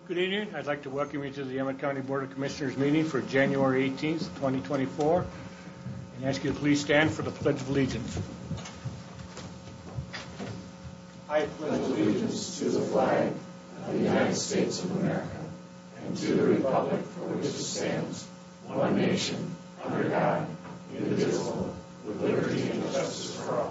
Good evening. I'd like to welcome you to the Emmett County Board of Commissioners meeting for January 18th, 2024, and ask you to please stand for the Pledge of Allegiance. I pledge allegiance to the flag of the United States of America and to the republic for which it stands, one nation, under God, indivisible, with liberty and justice for all.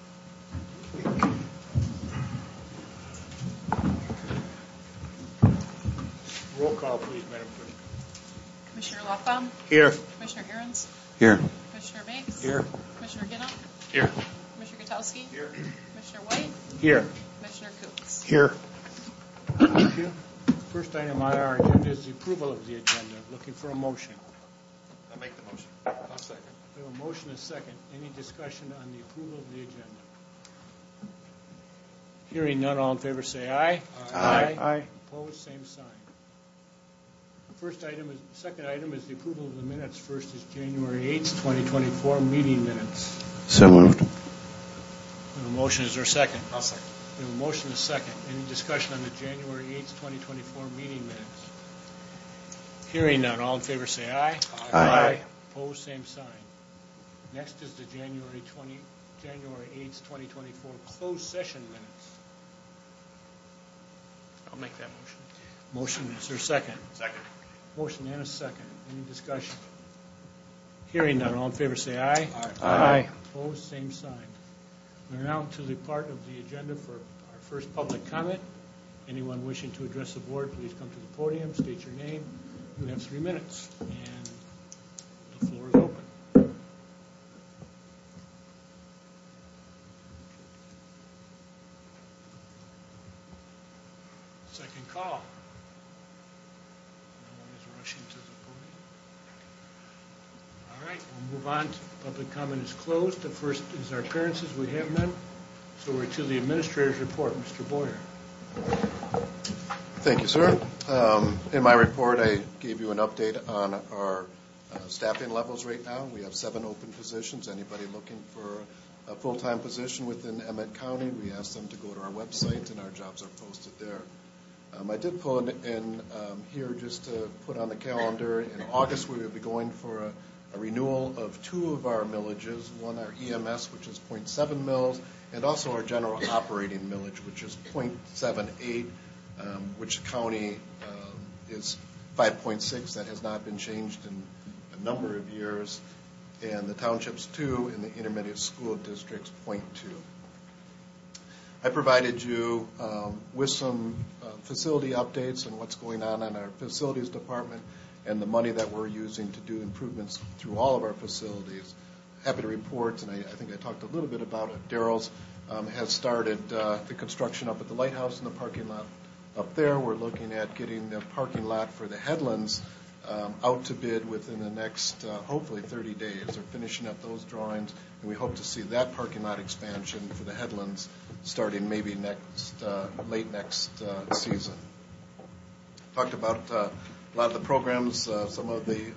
Roll call, please, Madam Clerk. Commissioner Loffbaum? Here. Commissioner Aaron's? Here. Commissioner Meigs? Here. Commissioner Ginnup? Here. Commissioner Gutowski? Here. Commissioner White? Here. Commissioner Coots? Here. Thank you. First item on our agenda is the approval of the agenda. Looking for a motion. I'll make the motion. I'll second. We have a motion and a second. Any discussion on the approval of the agenda? Hearing none, all in favor say aye. Aye. Aye. Opposed, same sign. Second item is the approval of the minutes. First is January 8th, 2024 meeting minutes. So moved. We have a motion. Is there a second? I'll second. We have a motion and a second. Any discussion on the January 8th, 2024 meeting minutes? Hearing none, all in favor say aye. Aye. Opposed, same sign. Next is the January 8th, 2024 closed session minutes. I'll make that motion. Motion, is there a second? Second. Motion and a second. Any discussion? Hearing none, all in favor say aye. Aye. Opposed, same sign. We're now to the part of the agenda for our first public comment. Anyone wishing to address the board, please come to the podium, state your name. You have 3 minutes, and the floor is open. Second call. No one is rushing to the podium. All right, we'll move on. Public comment is closed. The first is our appearances. We have none. So we're to the administrator's report. Mr. Boyer. Thank you, sir. In my report, I gave you an update on our staffing levels right now. We have 7 open positions. Anybody looking for a full-time position within Emmett County, we ask them to go to our website, and our jobs are posted there. I did pull in here just to put on the calendar. In August, we will be going for a renewal of 2 of our millages, one our EMS, which is 0.7 mils, and also our general operating millage, which is 0.78, which county is 5.6. That has not been changed in a number of years. And the townships 2 and the intermediate school districts 0.2. I provided you with some facility updates and what's going on in our facilities department and the money that we're using to do improvements through all of our facilities. Happy to report, and I think I talked a little bit about it, Daryl's has started the construction up at the lighthouse in the parking lot up there. We're looking at getting the parking lot for the Headlands out to bid within the next, hopefully, 30 days. They're finishing up those drawings, and we hope to see that parking lot expansion for the Headlands starting maybe late next season. Talked about a lot of the programs, some of the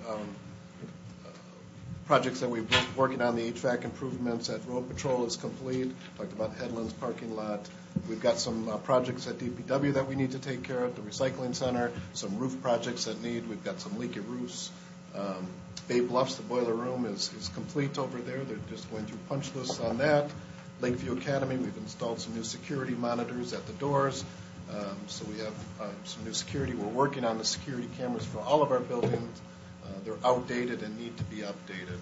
projects that we've been working on, the HVAC improvements at Road Patrol is complete. Talked about Headlands parking lot. We've got some projects at DPW that we need to take care of, the recycling center, some roof projects that we've got some leaky roofs. Bay Bluffs, the boiler room is complete over there. They're just going through punch lists on that. Lakeview Academy, we've installed some new security monitors at the doors. So we have some new security. We're working on the security cameras for all of our buildings. They're outdated and need to be updated.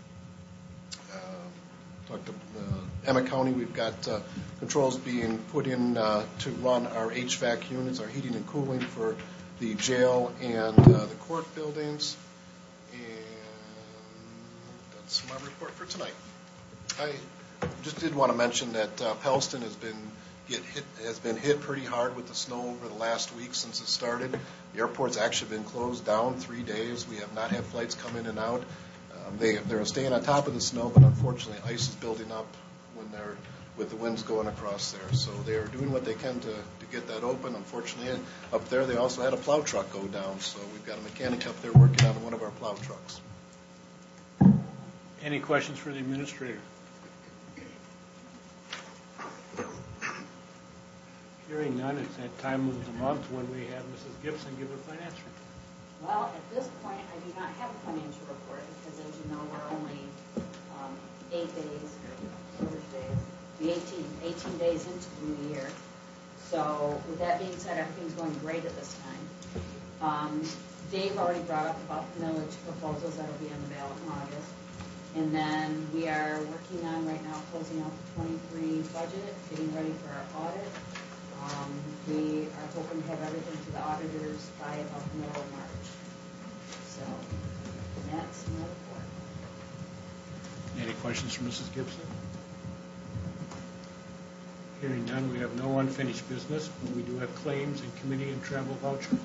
Talked to Emmett County. We've got controls being put in to run our HVAC units, our heating and cooling for the jail and the court buildings. And that's my report for tonight. I just did want to mention that Pellston has been hit pretty hard with the snow over the last week since it started. The airport's actually been closed down 3 days. We have not had flights come in and out. They're staying on top of the snow, but unfortunately ice is building up with the winds going across there. So they are doing what they can to get that open. Unfortunately, up there they also had a plow truck go down. So we've got a mechanic up there working on one of our plow trucks. Any questions for the administrator? Hearing none, it's that time of the month when we have Mrs. Gibson give a finance report. Well, at this point, I do not have a financial report because, as you know, we're only 8 days, or days, 18 days into the new year. So with that being said, everything's going great at this time. Dave already brought up about the millage proposals that will be on the ballot in August. And then we are working on right now closing out the 23 budget, getting ready for our audit. We are hoping to have everything to the auditors by about the middle of March. So that's my report. Any questions for Mrs. Gibson? Hearing none, we have no unfinished business, but we do have claims and committee and travel vouchers.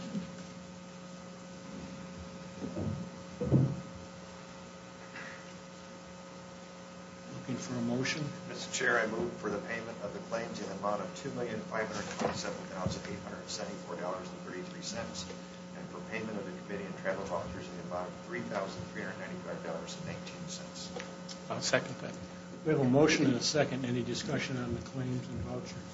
Looking for a motion? Mr. Chair, I move for the payment of the claims in the amount of $2,527,874.33 and for payment of the committee and travel vouchers in the amount of $3,395.19. I'll second that. We have a motion and a second. Any discussion on the claims and vouchers?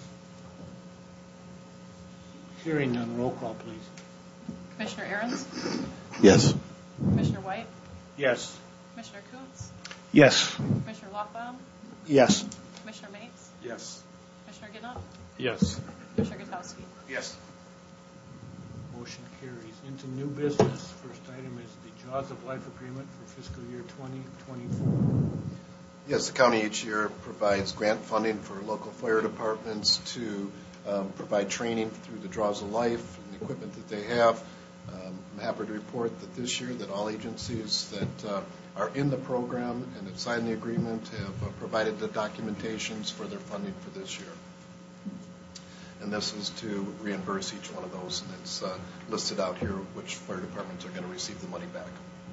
Hearing none, roll call, please. Commissioner Aaron's, Yes. Commissioner White, Yes. Commissioner Coates, Yes. Commissioner Lochbaum, Yes. Commissioner Mapes, Yes. Commissioner Ginnell, Yes. Commissioner Gutowski. Yes. Motion carries. Into new business. First item is the Jaws of Life agreement for fiscal year 2024. Yes, the county each year provides grant funding for local fire departments to provide training through the Draws of Life and the equipment that they have. I'm happy to report that this year that all agencies that are in the program and have signed the agreement have provided the documentations for their funding for this year. And this is to reimburse each one of those, and it's listed out here which fire departments are going to receive the money back.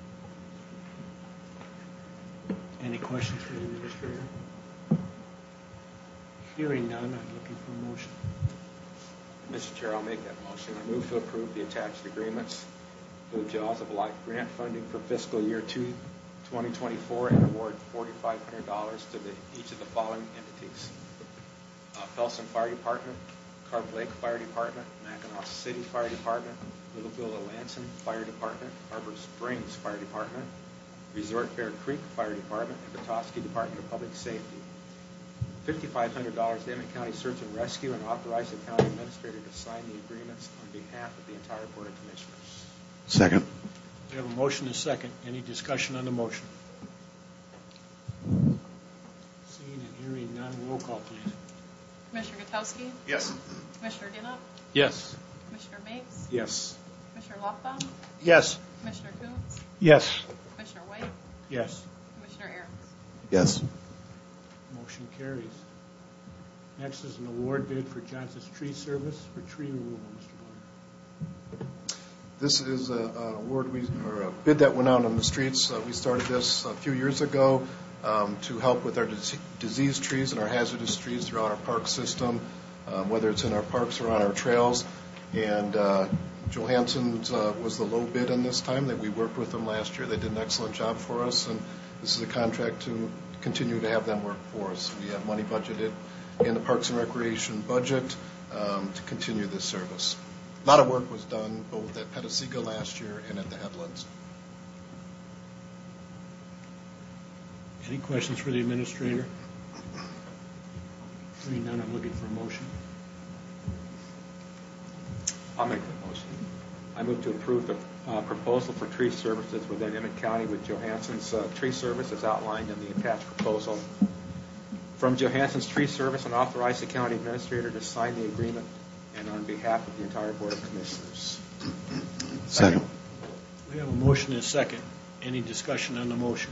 Any questions for the administrator? Hearing none, I'm looking for a motion. Mr. Chair, I'll make that motion. I move to approve the attached agreements for the Jaws of Life grant funding for fiscal year 2024 and award $4,500 to each of the following entities. Felson Fire Department, Carp Lake Fire Department, Mackinac City Fire Department, Littleville-Lansing Fire Department, Harbor Springs Fire Department, Resort Bear Creek Fire Department, and Petoskey Department of Public Safety. $5,500 to Emmett County Search and Rescue, and authorize the county administrator to sign the agreements on behalf of the entire Board of Commissioners. Second. We have a motion and a second. Any discussion on the motion? Seeing and hearing none, roll call, please. Commissioner Gutowski, Yes. Commissioner Ginnell, Yes. Commissioner Mapes, Yes. Commissioner Lochbaum, Yes. Commissioner Coates, Yes. Commissioner White, Yes. Commissioner Aaron's. Yes. Motion carries. Next is an award bid for Johnson's Tree Service for tree removal. Mr. Boyer. This is a bid that went out on the streets. We started this a few years ago to help with our disease trees and our hazardous trees throughout our park system, whether it's in our parks or on our trails. And Johansson's was the low bid on this time. That we worked with them last year. They did an excellent job for us, and this is a contract to continue to have them work for us. We have money budgeted in the Parks and Recreation budget to continue this service. A lot of work was done both at Petoskey last year and at the Headlands. Any questions for the administrator? Hearing none, I'm looking for a motion. I'll make that motion. I move to approve the proposal for tree services within Emmett County with Johansson's Tree Service as outlined in the attached proposal from Johansson's Tree Service, and authorize the county administrator to sign the agreement and on behalf of the entire Board of Commissioners. Second. We have a motion and a second. Any discussion on the motion?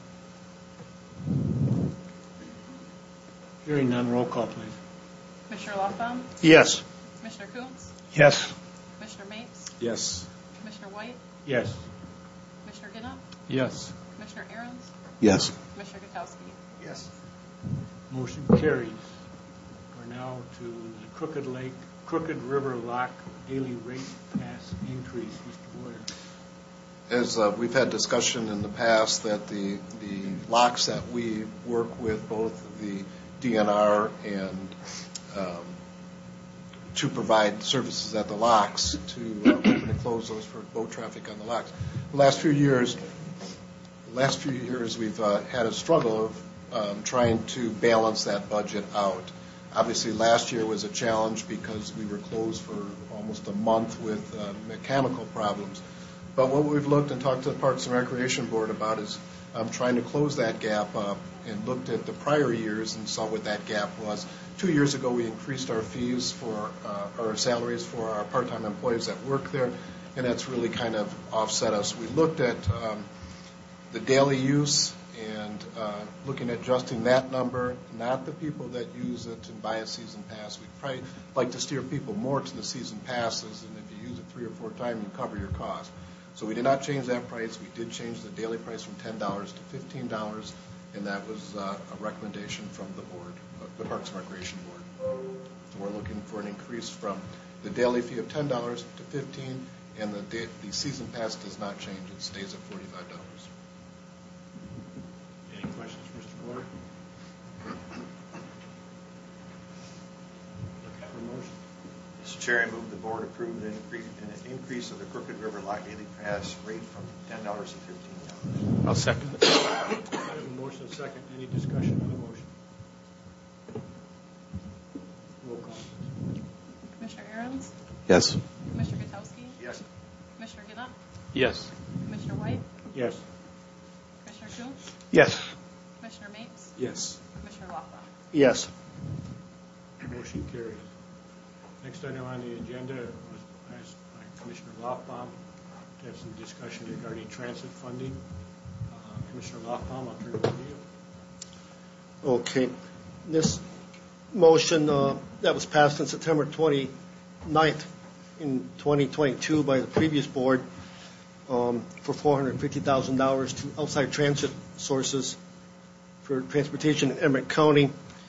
Hearing none, roll call, please. Commissioner Lochbaum, Yes. Commissioner Coates, Yes. Commissioner Mapes, Yes. Commissioner White, Yes. Commissioner Ginnell, Yes. Commissioner Aaron's, Yes. Commissioner Gutowski. Yes. Motion carries. We're now to the Crooked River Lock daily rate pass increase. Mr. Boyer. As we've had discussion in the past that the locks that we work with, both the DNR and to provide services at the locks, to open and close those for boat traffic on the locks. The last few years we've had a struggle of trying to balance that budget out. Obviously, last year was a challenge because we were closed for almost a month with mechanical problems. But what we've looked and talked to the Parks and Recreation Board about is trying to close that gap up, and looked at the prior years and saw what that gap was. 2 years ago, we increased our fees for our salaries for our part-time employees that work there, and that's really kind of offset us. We looked at the daily use and looking at adjusting that number, not the people that use it and buy a season pass. We'd probably like to steer people more to the season passes, and if you use it 3 or 4 times, you cover your cost. So we did not change that price. We did change the daily price from $10 to $15, and that was a recommendation from the board, the Parks and Recreation Board. So we're looking for an increase from the daily fee of $10 to $15, and the season pass does not change. It stays at $45. Any questions, Mr. Boyer? Look for a motion. Mr. Chair, I move the board approve an increase of the Crooked River Lock Daily Pass rate from $10 to $15. I'll second it. I have a motion, a second. Any discussion on the motion? Roll call. Commissioner Aaron's, Yes. Commissioner Gutowski, Yes. Commissioner Ginnett, Yes. Commissioner White, Yes. Commissioner Kuhn, Yes. Commissioner Mapes, Yes. Commissioner Loffbaum. Yes. Motion carries. Next item on the agenda was asked by Commissioner Loffbaum to have some discussion regarding transit funding. Commissioner Loffbaum, I'll turn it over to you. Okay. This motion that was passed on September 29th in 2022 by the previous board for $450,000 to outside transit sources for transportation in Emmet County.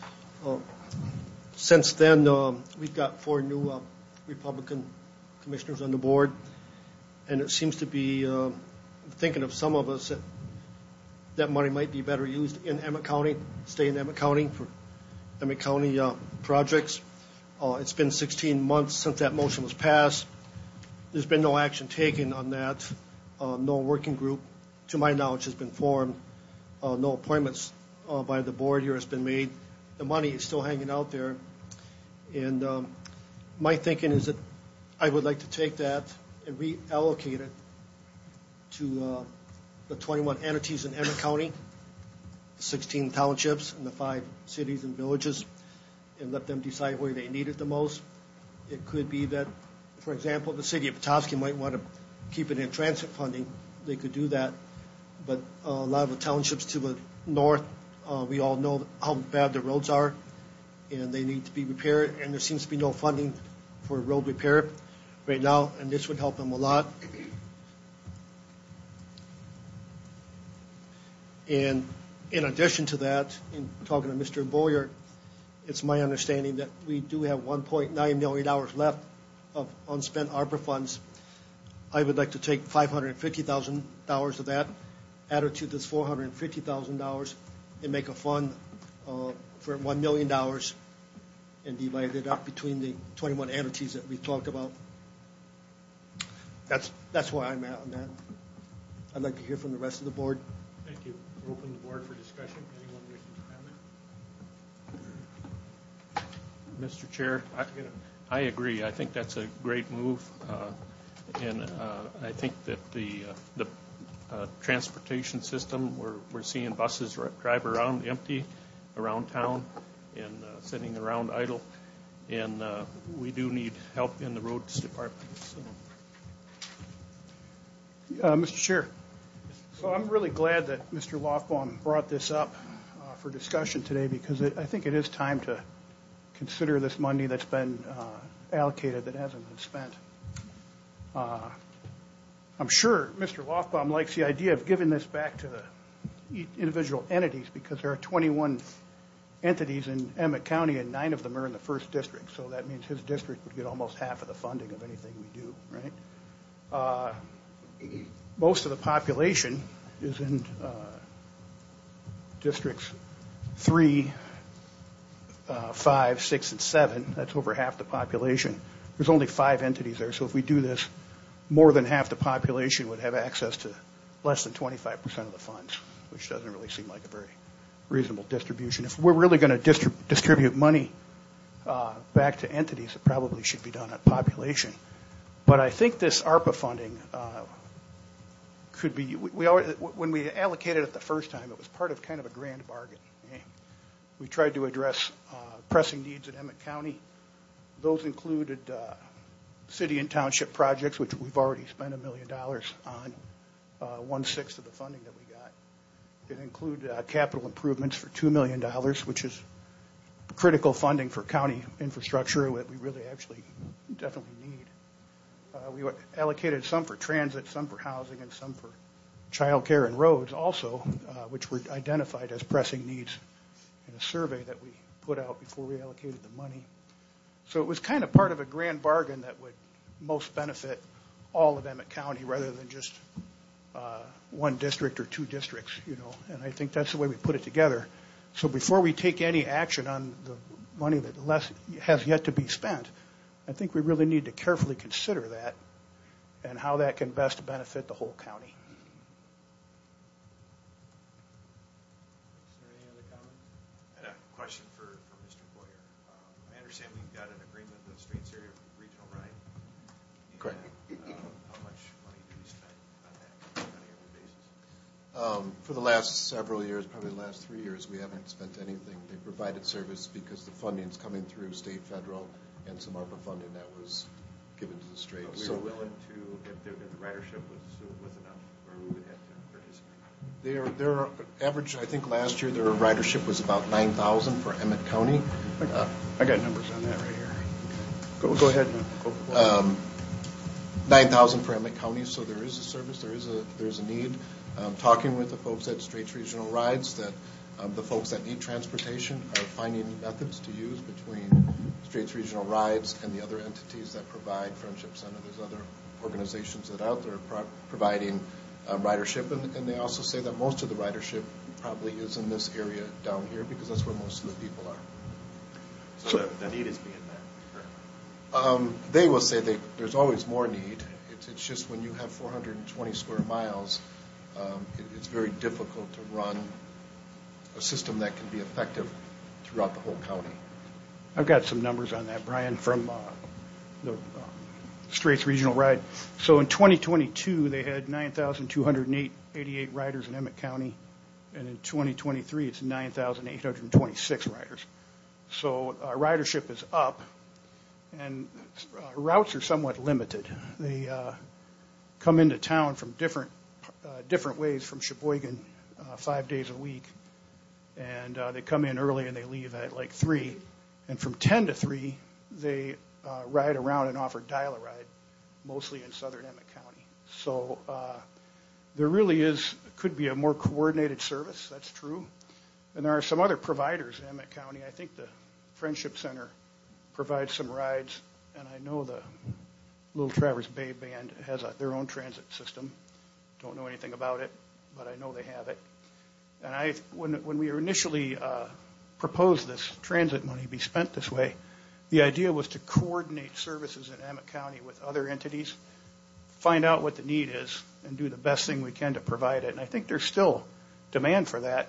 Since then, we've got 4 new Republican commissioners on the board, and it seems to be thinking of some of us that money might be better used in Emmet County, stay in Emmet County for Emmet County projects. It's been 16 months since that motion was passed. There's been no action taken on that. No working group, to my knowledge, has been formed. No appointments by the board here has been made. The money is still hanging out there. And my thinking is that I would like to take that and reallocate it to the 21 entities in Emmet County, the 16 townships, and the 5 cities and villages, and let them decide where they need it the most. It could be that, for example, the city of Petoskey might want to keep it in transit funding. They could do that. But a lot of the townships to the north, we all know how bad the roads are, and they need to be repaired, and there seems to be no funding for road repair right now, and this would help them a lot. And in addition to that, in talking to Mr. Boyer, it's my understanding that we do have $1.9 million left of unspent ARPA funds. I would like to take $550,000 of that, add it to this $450,000, and make a fund for $1 million and divide it up between the 21 entities that we've talked about. That's where I'm at on that. I'd like to hear from the rest of the board. Thank you. We'll open the board for discussion. Anyone wishing to comment? Mr. Chair, I agree. I think that's a great move, and I think that the transportation system, we're seeing buses drive around empty around town and sitting around idle, and we do need help in the roads department. So. Mr. Chair, so I'm really glad that Mr. Loffbaum brought this up for discussion today, because I think it is time to consider this money that's been allocated that hasn't been spent. I'm sure Mr. Loffbaum likes the idea of giving this back to the individual entities, because there are 21 entities in Emmet County, and 9 of them are in the 1st district. So that means his district would get almost half of the funding of anything we do, right? Most of the population is in districts 3, 5, 6, and 7, that's over half the population. There's only 5 entities there, so if we do this, more than half the population would have access to less than 25% of the funds, which doesn't really seem like a very reasonable distribution. If we're really going to distribute money back to entities, it probably should be done on population. But I think this ARPA funding could be, when we allocated it the first time, it was part of kind of a grand bargain. Okay? We tried to address pressing needs in Emmett County. Those included city and township projects, which we've already spent $1 million on, 1/6 of the funding that we got. It included capital improvements for $2 million, which is critical funding for county infrastructure that we really actually definitely need. We allocated some for transit, some for housing, and some for child care and roads also, which were identified as pressing needs in a survey that we put out before we allocated the money. So it was kind of part of a grand bargain that would most benefit all of Emmett County rather than just one district or 2 districts, you know, and I think that's the way we put it together. So before we take any action on the money that has yet to be spent, I think we really need to carefully consider that and how that can best benefit the whole county. Is there any other comments? I had a question for Mr. Boyer. I understand we've got an agreement with Straits Area Regional Ride. Correct. How much money do we spend on that on a yearly basis? For the last several years, probably the last 3 years, we haven't spent anything. They provided service because the funding's coming through state, federal, and some ARPA funding that was given to the Straits. We were willing to, if the ridership was enough, or we would have to participate. Their average, I think last year, their ridership was about 9,000 for Emmett County. I got numbers on that right here. Go ahead. 9,000 for Emmett County, so there is a service, there's a need. Talking with the folks at Straits Regional Rides, that the folks that need transportation are finding methods to use between Straits Regional Rides and the other entities that provide Friendship Center. There's other organizations that are out there providing ridership, and they also say that most of the ridership probably is in this area down here because that's where most of the people are. So the need is being met. They will say there's always more need. It's just when you have 420 square miles, it's very difficult to run a system that can be effective throughout the whole county. I've got some numbers on that, Brian, from the Straits Regional Ride. So in 2022, they had 9,288 riders in Emmett County, and in 2023, it's 9,826 riders. So ridership is up, and routes are somewhat limited. They come into town from different ways from Sheboygan 5 days a week, and they come in early and they leave at like 3. And from 10 to 3, they ride around and offer dial-a-ride, mostly in southern Emmett County. So there really could be a more coordinated service, that's true. And there are some other providers in Emmett County. I think the Friendship Center provides some rides, and I know the Little Traverse Bay Band has their own transit system. Don't know anything about it, but I know they have it. And when we initially proposed this transit money be spent this way, the idea was to coordinate services in Emmett County with other entities, find out what the need is, and do the best thing we can to provide it. And I think there's still demand for that.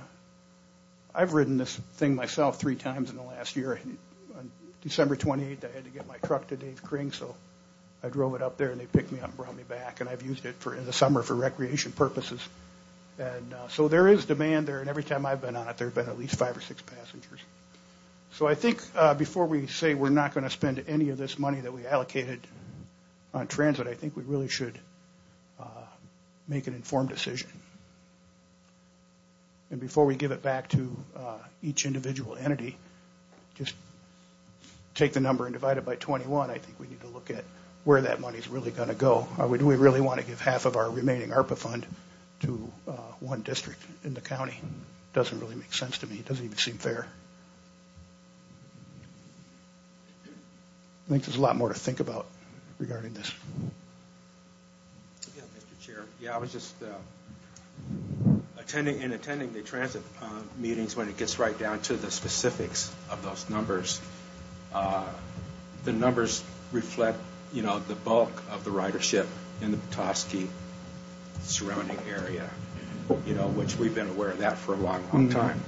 I've ridden this thing myself 3 times in the last year. On December 28th, I had to get my truck to Dave Kring, so I drove it up there, and they picked me up and brought me back. And I've used it in the summer for recreation purposes. And so there is demand there, and every time I've been on it, there have been at least 5 or 6 passengers. So I think before we say we're not going to spend any of this money that we allocated on transit, I think we really should make an informed decision. And before we give it back to each individual entity, just take the number and divide it by 21. I think we need to look at where that money is really going to go. Do we really want to give half of our remaining ARPA fund to one district in the county? Doesn't really make sense to me. It doesn't even seem fair. I think there's a lot more to think about regarding this. Yeah, Mr. Chair. Yeah, I was just attending the transit meetings, when it gets right down to the specifics of those numbers, the numbers reflect, the bulk of the ridership in the Petoskey surrounding area, which we've been aware of that for a long, long time.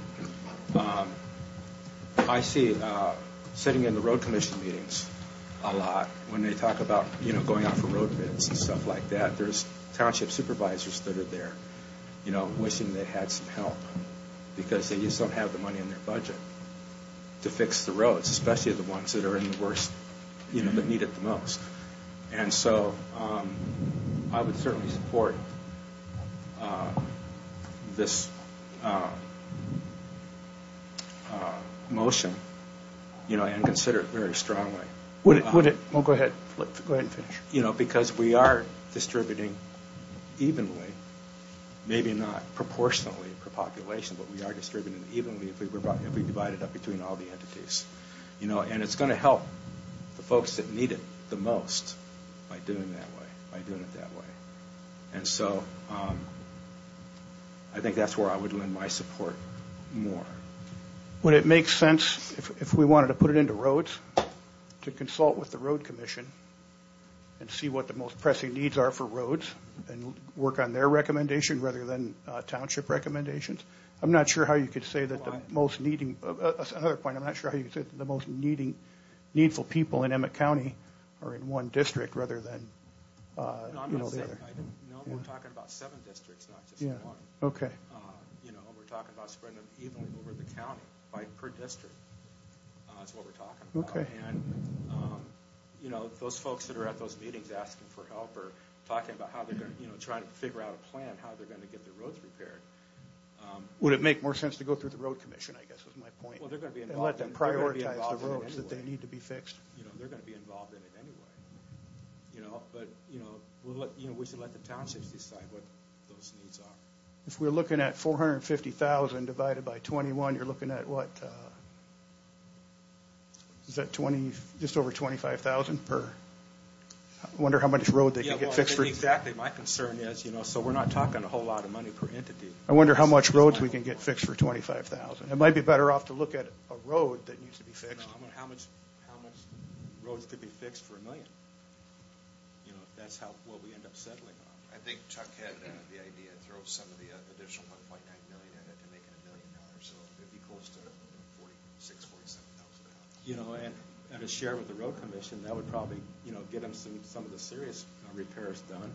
I see sitting in the road commission meetings a lot when they talk about, going out for road bids and stuff like that. There's township supervisors that are there, wishing they had some help because they just don't have the money in their budget to fix the roads, especially the ones that are in the worst, that need it the most. And so I would certainly support this motion, and consider it very strongly. Would it? Oh, go ahead. Go ahead and finish. Because we are distributing evenly, maybe not proportionally per population, but we are distributing evenly if we divide it up between all the entities. And it's going to help the folks that need it the most by doing it that way. And so I think that's where I would lend my support more. Would it make sense if we wanted to put it into roads to consult with the road commission and see what the most pressing needs are for roads and work on their recommendation rather than township recommendations? I'm not sure how you could say that the most needing, another point, I'm not sure how you could say that the most needful people in Emmett County are in one district rather than, the other. We're talking about 7 districts, not just one. Okay. We're talking about spreading them evenly over the county per district. That's what we're talking about. Okay. And, those folks that are at those meetings asking for help or talking about how they're going to, trying to figure out a plan, how they're going to get their roads repaired. Would it make more sense to go through the road commission, I guess is my point. Well, they're going to be and involved. let them prioritize the roads that they need to be fixed. They're going to be involved in it anyway. But we should let the townships decide what those needs are. If we're looking at $450,000 divided by 21, you're looking at what? Is that just over 25,000 per? I wonder how much road they can get fixed for. Exactly. My concern is, so we're not talking a whole lot of money per entity. I wonder how much roads we can get fixed for 25,000. It might be better off to look at a road that needs to be fixed. No, how much roads could be fixed for $1 million? If that's what we end up settling on. I think Chuck had the idea to throw some of the additional $1.9 million in it to make it $1 million. So it'd be close to $47,000. And at a share with the road commission, that would probably, get them some of the serious repairs done.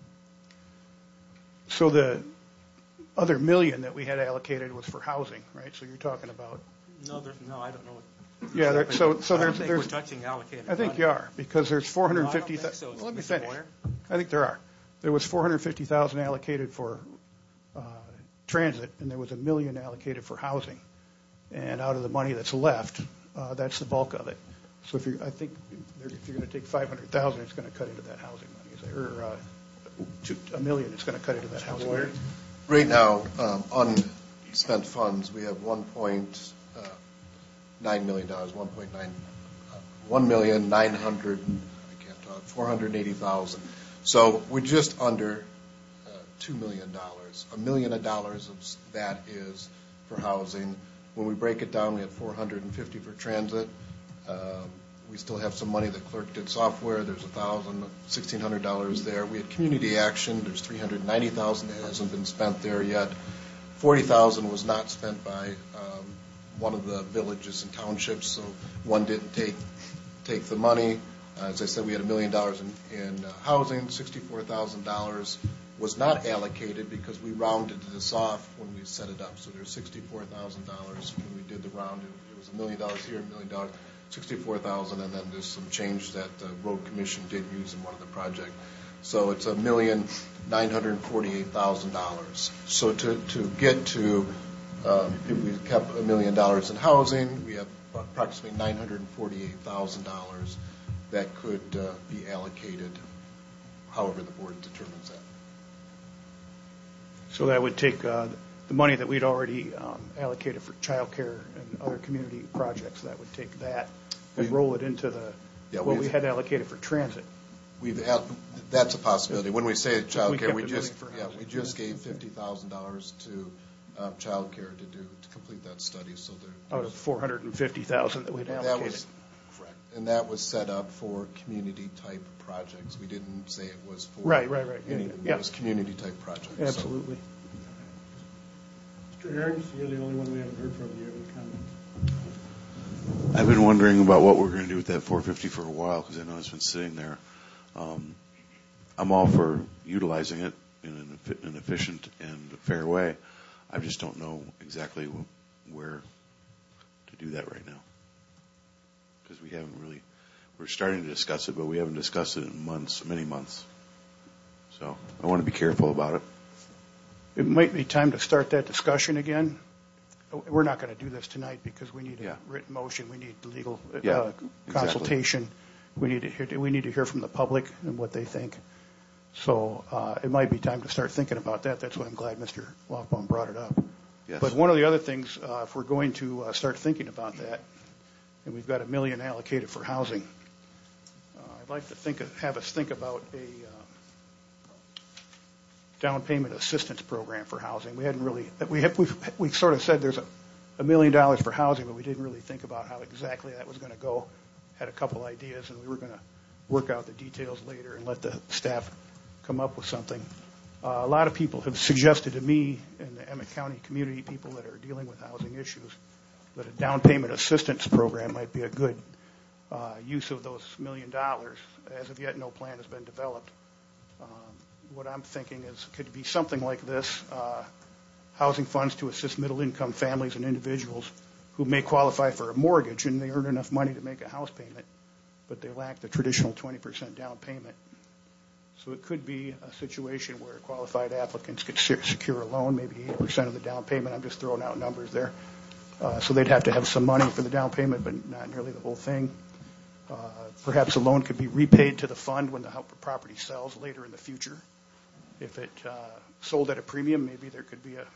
So the other $1 million that we had allocated was for housing, right? So you're talking about. No, I don't know. Yeah, I don't think we're touching allocated. I think money. You are, because there's 450,000. No, I don't think so. Well, let me Mr. finish. Boyer? I think there are. There was 450,000 allocated for transit, and there was $1 million allocated for housing. And out of the money that's left, that's the bulk of it. So I think if you're going to take 500,000, it's going to cut into that housing money, or $1 million, it's going to cut into that housing money. Right now, unspent funds, we have $1.9 million, $480,000. So we're just under $2 million. $1 million of that is for housing. When we break it down, we have $450 for transit. We still have some money. The clerk did software. There's $1,600 there. We had community action. There's $390,000 that hasn't been spent there yet. $40,000 was not spent by one of the villages and townships, so one didn't take the money. As I said, we had $1 million in housing. $64,000 was not allocated because we rounded this off when we set it up. So there's $64,000 when we did the round. It was $1 million here, $1 million, $64,000, and then there's some change that the road commission did use in one of the projects. So it's $1,948,000. So to get to, if we kept $1 million in housing, we have approximately $948,000 that could be allocated however the board determines that. So that would take the money that we'd already allocated for child care and other community projects. That would take that and roll it into what we had allocated for transit. That's a possibility. When we say child care, kept we $1 just, million for yeah, housing. we just gave $50,000 to child care to complete that study, so there. Out of $450,000 that we'd That allocated. was correct. And that was set up for community-type projects. We didn't say it was for. Right. anything. Yeah. It was community-type projects. so. Absolutely. Mr. Aaron's, you're the only one we haven't heard from. Do you have any comments? I've been wondering about what we're going to do with that 450 for a while because I know it's been sitting there. I'm all for utilizing it in an efficient and fair way. I just don't know exactly where to do that right now because we haven't really. We're starting to discuss it, but we haven't discussed it in months, many months. So I want to be careful about it. It might be time to start that discussion again. We're not going to do this tonight because we need a written motion. We need legal consultation. Exactly. We need to hear from the public and what they think. So it might be time to start thinking about that. That's why I'm glad Mr. Loftbaum brought it up. Yes. But one of the other things, if we're going to start thinking about that, and we've got $1 million allocated for housing, I'd like to have us think about a down payment assistance program for housing. We hadn't really, we sort of said there's $1 million for housing, but we didn't really think about how exactly that was going to go. Had a couple ideas, and we were going to work out the details later and let the staff come up with something. A lot of people have suggested to me and the Emmett County community people that are dealing with housing issues that a down payment assistance program might be a good use of those $1 million. As of yet, no plan has been developed. What I'm thinking is it could be something like this, housing funds to assist middle-income families and individuals who may qualify for a mortgage and they earn enough money to make a house payment, but they lack the traditional 20% down payment. So it could be a situation where qualified applicants could secure a loan, maybe 80% of the down payment. I'm just throwing out numbers there. So they'd have to have some money for the down payment, but not nearly the whole thing. Perhaps a loan could be repaid to the fund when the property sells later in the future. If it sold at a premium, maybe there could be a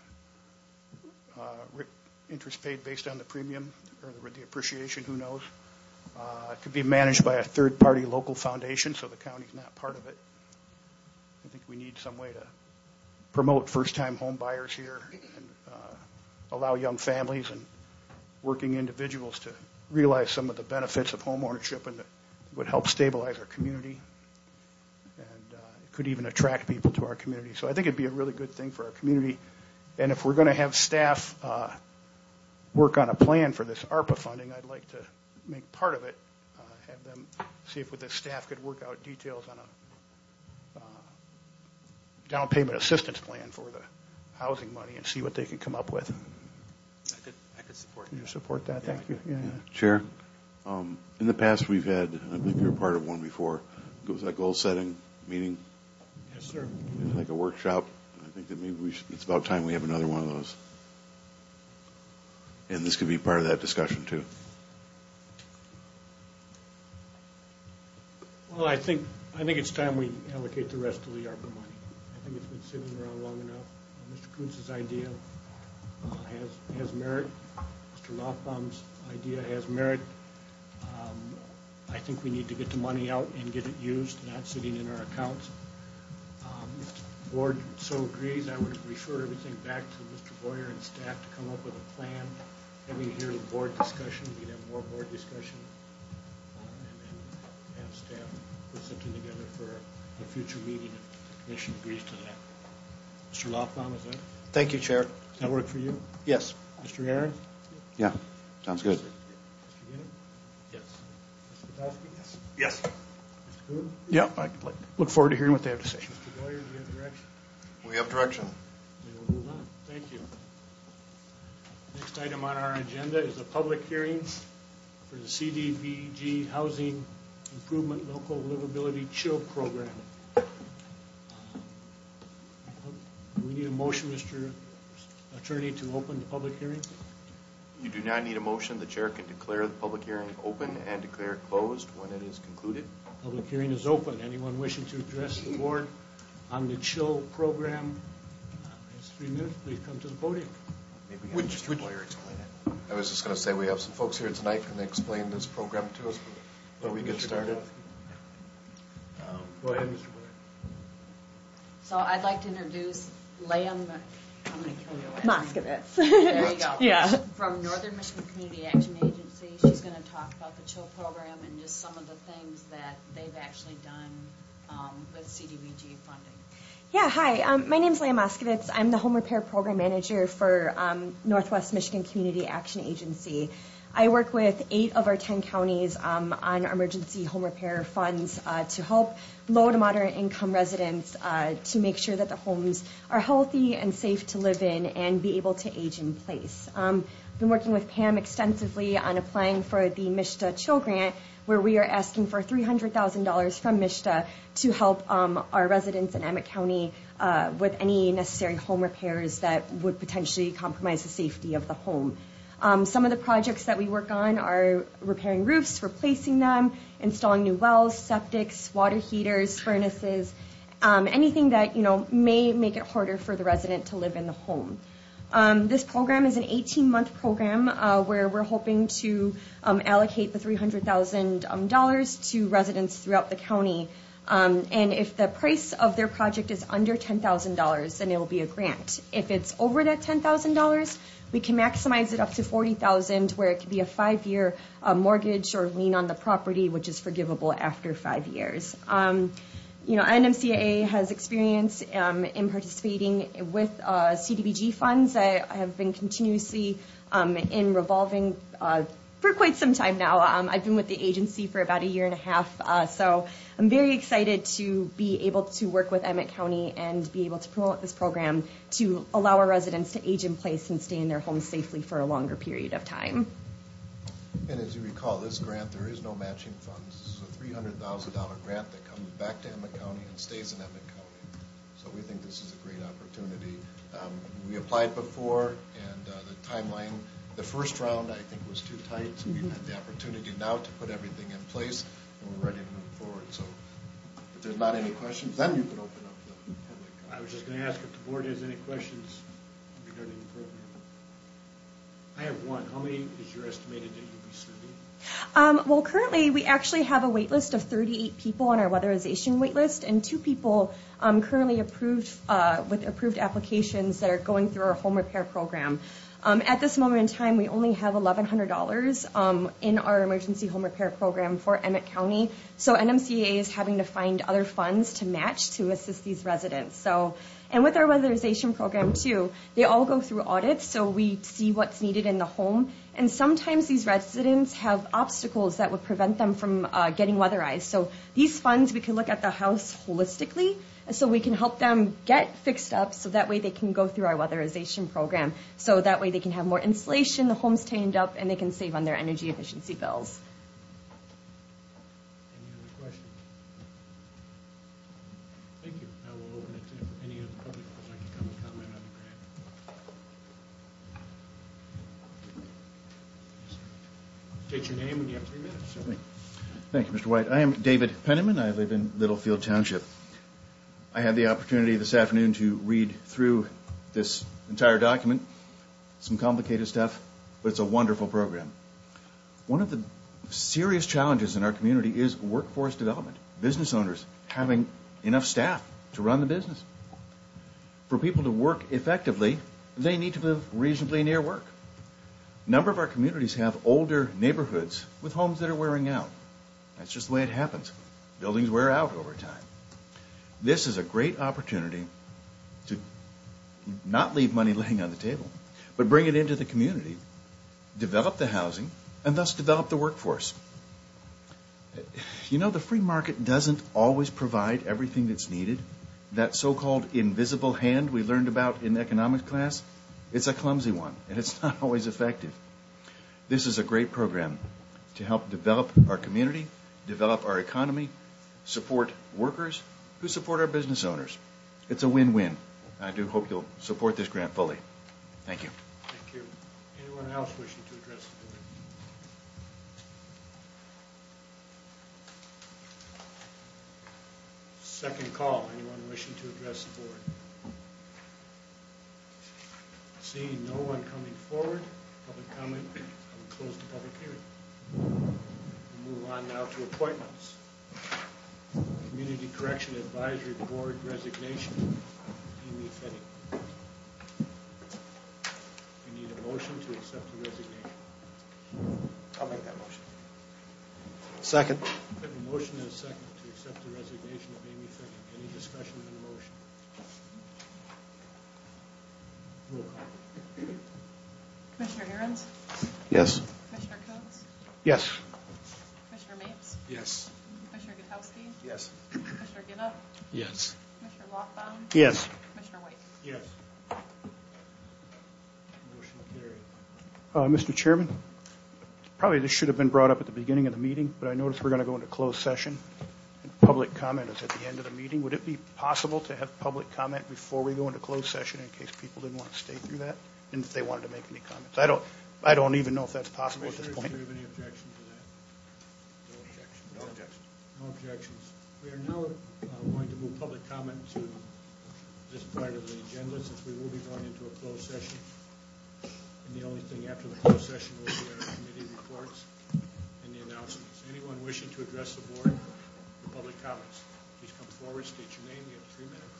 interest paid based on the premium or the appreciation, who knows. It could be managed by a third-party local foundation, so the county's not part of it. I think we need some way to promote first-time home buyers here and allow young families and working individuals to realize some of the benefits of home ownership, and that would help stabilize our community. And it could even attract people to our community. So I think it'd be a really good thing for our community. And if we're going to have staff work on a plan for this ARPA funding, I'd like to make part of it, have them see if with the staff could work out details on a down payment assistance plan for the housing money and see what they can come up with. I could support that. Can you support that? Thank you. Yeah. Chair, in the past we've had, I believe you were part of one before, it was a goal setting meeting. Yes, sir. It was like a workshop. I think that maybe it's about time we have another one of those. And this could be part of that discussion too. Well, I think it's time we allocate the rest of the ARPA money. I think it's been sitting around long enough. Mr. Kuntz's idea has merit. Mr. Loftbaum's idea has merit. I think we need to get the money out and get it used, not sitting in our accounts. If the board so agrees, I would refer everything back to Mr. Boyer and staff to come up with a plan. Having here the board discussion, we can have more board discussion, and have staff put something together for a future meeting if the commission agrees to that. Mr. Loftbaum, is that? Thank you, Chair. Does that work for you? Yes. Mr. Aaron? Yeah, sounds good. Mr. Ginnett? Yes. Mr. Kotowski? Yes. Mr. Kuhn? Yeah, I look forward to hearing what they have to say. Mr. Boyer, do you have direction? We have direction. We will move on. Thank you. Next item on our agenda is a public hearing for the CDBG Housing Improvement Local Livability Chill Program. Do we need a motion, Mr. Attorney, to open the public hearing? You do not need a motion. The chair can declare the public hearing open and declare it closed when it is concluded. Public hearing is open. Anyone wishing to address the board on the chill program has 3 minutes. Please come to the podium. Maybe we have Mr. Boyer explain it. I was just going to say we have some folks here tonight. Can they explain this program to us before we get started? Go ahead, Mr. Blair. So I'd like to introduce Leah, I'm going to kill your last name. Moskowitz. There you go. Yeah. From Northern Michigan Community Action Agency. She's going to talk about the CHILL program and just some of the things that they've actually done with CDBG funding. Yeah, hi. My name's Leah Moskowitz. I'm the Home Repair Program Manager for Northwest Michigan Community Action Agency. I work with 8 of our 10 counties on emergency home repair funds to help low to moderate income residents to make sure that the homes are healthy and safe to live in and be able to age in place. I've been working with Pam extensively on applying for the MSHDA CHILL grant, where we are asking for $300,000 from MSHDA to help our residents in Emmett County with any necessary home repairs that would potentially compromise the safety of the home. Some of the projects that we work on are repairing roofs, replacing them, installing new wells, septics, water heaters, furnaces, anything that may make it harder for the resident to live in the home. This program is an 18-month program where we're hoping to allocate the $300,000 to residents throughout the county. And if the price of their project is under $10,000, then it will be a grant. If it's over that $10,000, we can maximize it up to $40,000, where it could be a 5-year mortgage or lien on the property, which is forgivable after 5 years. NMCAA has experience in participating with CDBG funds that have been continuously in revolving for quite some time now. I've been with the agency for about 1.5 years, so I'm very excited to be able to work with Emmett County and be able to promote this program to allow our residents to age in place and stay in their homes safely for a longer period of time. And as you recall, this grant, there is no matching funds. This is a $300,000 grant that comes back to Emmett County and stays in Emmett County. So we think this is a great opportunity. We applied before, and the timeline, the first round, I think, was too tight. So we've had the opportunity now to put everything in place, and we're ready to move forward. So if there's not any questions, then you can open up the public comment. I was just going to ask if the board has any questions regarding the program. I have one. How many is your estimated that you'll be serving? Well, currently we actually have a wait list of 38 people on our weatherization wait list, and 2 people currently approved with approved applications that are going through our home repair program. At this moment in time, we only have $1,100 in our emergency home repair program for Emmett County. So NMCAA is having to find other funds to match to assist these residents. So, and with our weatherization program too, they all go through audits, so we see what's needed in the home. And sometimes these residents have obstacles that would prevent them from getting weatherized. So these funds, we can look at the house holistically, so we can help them get fixed up so that way they can go through our weatherization program. So that way they can have more insulation, the home's tamed up, and they can save on their energy efficiency bills. Any other questions? Thank you. Now we'll open it to any of the public who would like to come and comment on the grant. State your name and you have 3 minutes. Thank you, Mr. White. I am David Penniman. I live in Littlefield Township. I had the opportunity this afternoon to read through this entire document. Some complicated stuff, but it's a wonderful program. One of the serious challenges in our community is workforce development. Business owners having enough staff to run the business. For people to work effectively, they need to live reasonably near work. A number of our communities have older neighborhoods with homes that are wearing out. That's just the way it happens. Buildings wear out over time. This is a great opportunity to not leave money laying on the table, but bring it into the community, develop the housing, and thus develop the workforce. The free market doesn't always provide everything that's needed. That so-called invisible hand we learned about in economics class, it's a clumsy one, and it's not always effective. This is a great program to help develop our community, develop our economy, support workers who support our business owners. It's a win-win. I do hope you'll support this grant fully. Thank you. Thank you. Anyone else wishing to address the board? Second call. Anyone wishing to address the board? Seeing no one coming forward, public comment, I will close the public hearing. We'll move on now to appointments. Community Correction Advisory Board resignation, Amy Fetting. We need a motion to accept the resignation. I'll make that motion. Second. We have a motion and a second to accept the resignation of Amy Fetting. Any discussion on the motion? Roll call. Commissioner Aaron's, Yes. Commissioner Coates, Yes. Commissioner Mapes, Yes. Commissioner Gutowski, Yes. Commissioner Gitta, Yes. Commissioner Loffbaum, Yes. Commissioner White. Yes. Motion carried. Mr. Chairman, probably this should have been brought up at the beginning of the meeting, but I noticed we're going to go into closed session. And public comment is at the end of the meeting. Would it be possible to have public comment before we go into closed session in case people didn't want to stay through that? And if they wanted to make any comments? I don't even know if that's possible at this point. Do you have any objection to that? No objection. No objection. No objections. We are now going to move public comment to this part of the agenda since we will be going into a closed session. And the only thing after the closed session will be our committee reports and the announcements. Anyone wishing to address the board for public comments, please come forward, state your name. You have 3 minutes.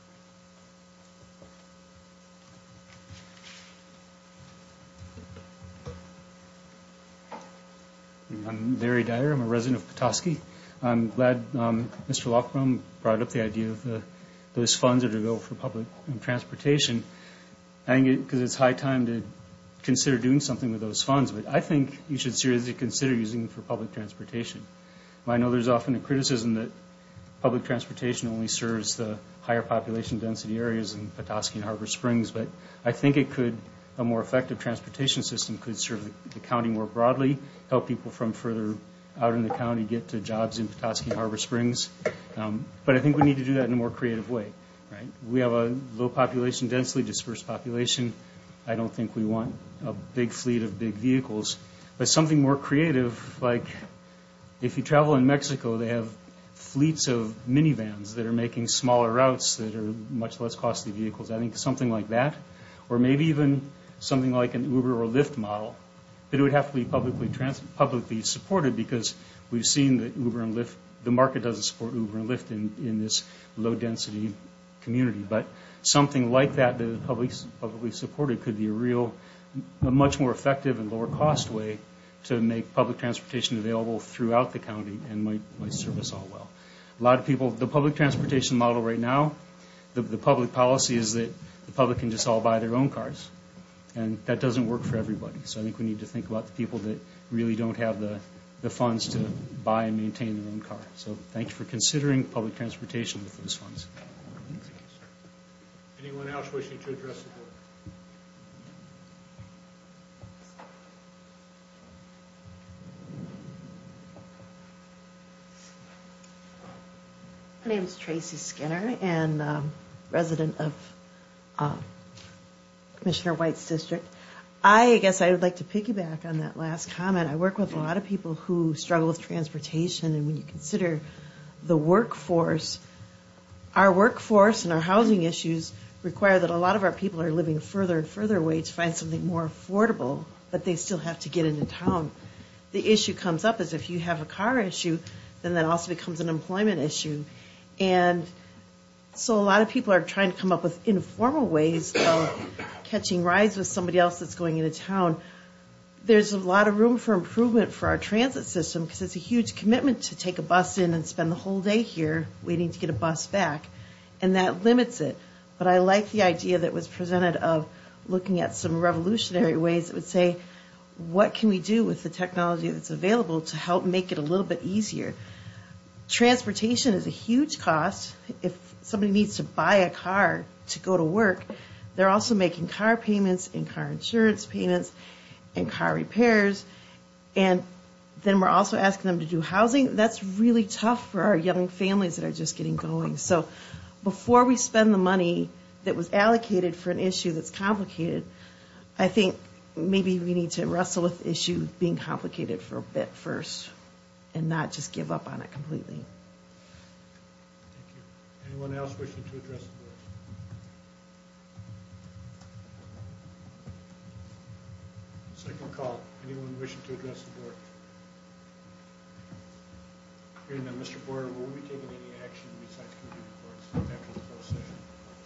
I'm Larry Dyer. I'm a resident of Petoskey. I'm glad Mr. Loffbaum brought up the idea of those funds that are available for public transportation. I think because it's high time to consider doing something with those funds, but I think you should seriously consider using them for public transportation. I know there's often a criticism that public transportation only serves the higher population density areas in Petoskey and Harbor Springs, but I think a more effective transportation system could serve the county more broadly, help people from further out in the county get to jobs in Petoskey and Harbor Springs. But I think we need to do that in a more creative way. Right? We have a low population density, dispersed population. I don't think we want a big fleet of big vehicles, but something more creative, like if you travel in Mexico, they have fleets of minivans that are making smaller routes that are much less costly vehicles. I think something like that, or maybe even something like an Uber or Lyft model, but it would have to be publicly supported because we've seen that Uber and Lyft, the market doesn't support Uber and Lyft in this low density community, but something like that is publicly supported could be a much more effective and lower cost way to make public transportation available throughout the county and might serve us all well. A lot of people, the public transportation model right now, the public policy is that the public can just all buy their own cars. And that doesn't work for everybody. So I think we need to think about the people that really don't have the funds to buy and maintain their own car. So thank you for considering public transportation with those funds. Anyone else wishing to address the board? My name is Tracy Skinner, and resident of Commissioner White's district. I guess I would like to piggyback on that last comment. I work with a lot of people who struggle with transportation, and when you consider the workforce, our workforce and our housing issues require that a lot of our people are living further and further away to find something more affordable, but they still have to get into town. The issue comes up is if you have a car issue, then that also becomes an employment issue. And so a lot of people are trying to come up with informal ways of catching rides with somebody else that's going into town. There's a lot of room for improvement for our transit system because it's a huge commitment to take a bus in and spend the whole day here waiting to get a bus back, and that limits it. But I like the idea that was presented of looking at some revolutionary ways that would say, what can we do with the technology that's available to help make it a little bit easier? Transportation is a huge cost. If somebody needs to buy a car to go to work, they're also making car payments and car insurance payments and car repairs. And then we're also asking them to do housing. That's really tough for our young families that are just getting going. So before we spend the money that was allocated for an issue that's complicated, I think maybe we need to wrestle with the issue being complicated for a bit first and not just give up on it completely. Thank you. Anyone else wishing to address the board? Second call. Anyone wishing to address the board? Hearing that, Mr. Boyer, will we be taking any action besides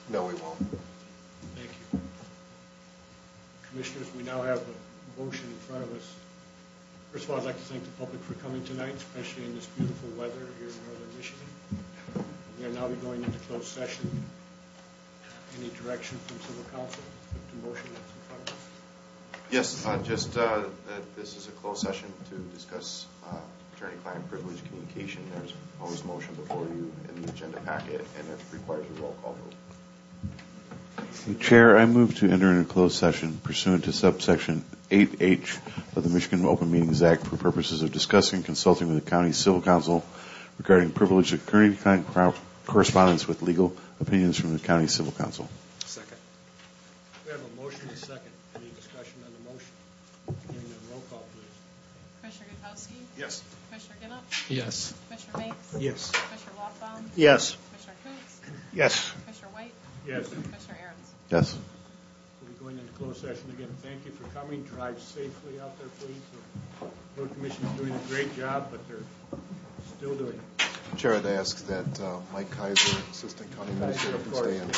No, we won't. Thank you. Commissioners, we now have a motion in front of us. First of all, I'd like to thank the public for coming tonight, especially in this beautiful weather here in northern Michigan. We are now going into closed session. Any direction from civil counsel with the motion that's in front of us? Yes, just that this is a closed session to discuss attorney-client privilege communication. There's always motion before you in the agenda packet, and it requires a roll call vote. Chair, I move to enter into closed session pursuant to subsection 8H of the Michigan Open Meetings Act for purposes of discussing and consulting with the county civil counsel regarding privileged attorney-client correspondence with legal opinions from the county civil counsel. Second. We have a motion and a second. Any discussion on the motion? Hearing none, roll call, please. Commissioner Gutowski? Yes. Commissioner Ginnup? Yes. Commissioner Mapes? Yes. Commissioner Loffbaum? Yes. Commissioner Coots? Yes. Commissioner White? Yes. Commissioner Aaron's? Yes. We'll be going into closed session again. Thank you for coming. Drive safely out there, please. The road commission is doing a great job, but they're still doing it. Chair, I'd ask that Mike Kaiser, Assistant County Administrator, Of can course. stay in.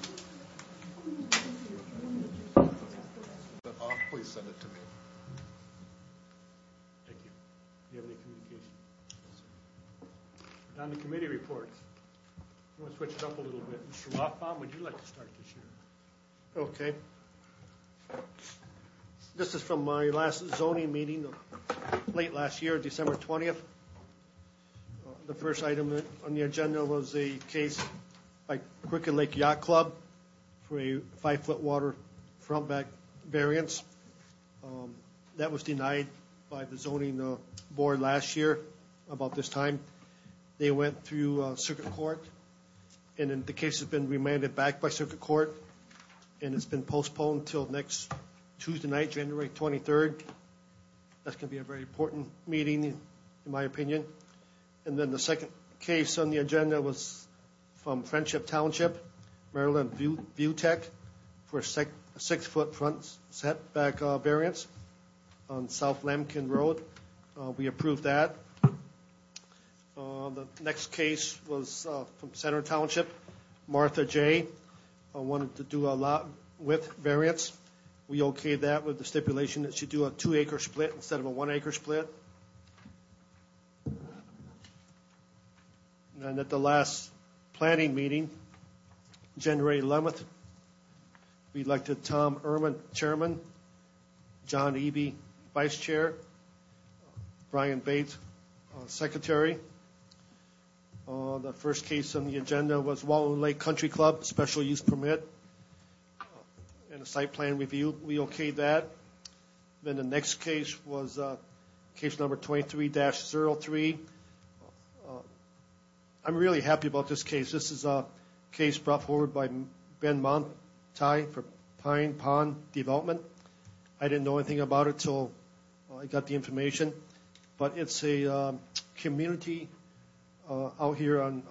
Please send it to me. Thank you. Do you have any communication? On the committee reports, you want to switch it up a little bit. Mr. Loffbaum, would you like to start this year? Okay. This is from my last zoning meeting late last year, December 20th. The first item on the agenda was a case by Crooked Lake Yacht Club for a 5-foot water front back variance. That was denied by the zoning board last year about this time. They went through circuit court, and then the case has been remanded back by circuit court, and it's been postponed until next Tuesday night, January 23rd. That's going to be a very important meeting, in my opinion. And then the second case on the agenda was from Friendship Township, Maryland Viewtech, for a 6-foot front setback variance on South Lambkin Road. We approved that. The next case was from Center Township, Martha J. Wanted to do a lot width variance. We okayed that with the stipulation that she do a 2-acre split instead of a 1-acre split. And at the last planning meeting, January 11th, we elected Tom Ehrman, chairman, John Eby, vice chair, Brian Bates, secretary. The first case on the agenda was Walloon Lake Country Club, special use permit, and a site plan review. We okayed that. Then the next case was case number 23-03. I'm really happy about this case. This is a case brought forward by Ben Montai for Pine Pond Development. I didn't know anything about it till I got the information, but it's a community out here on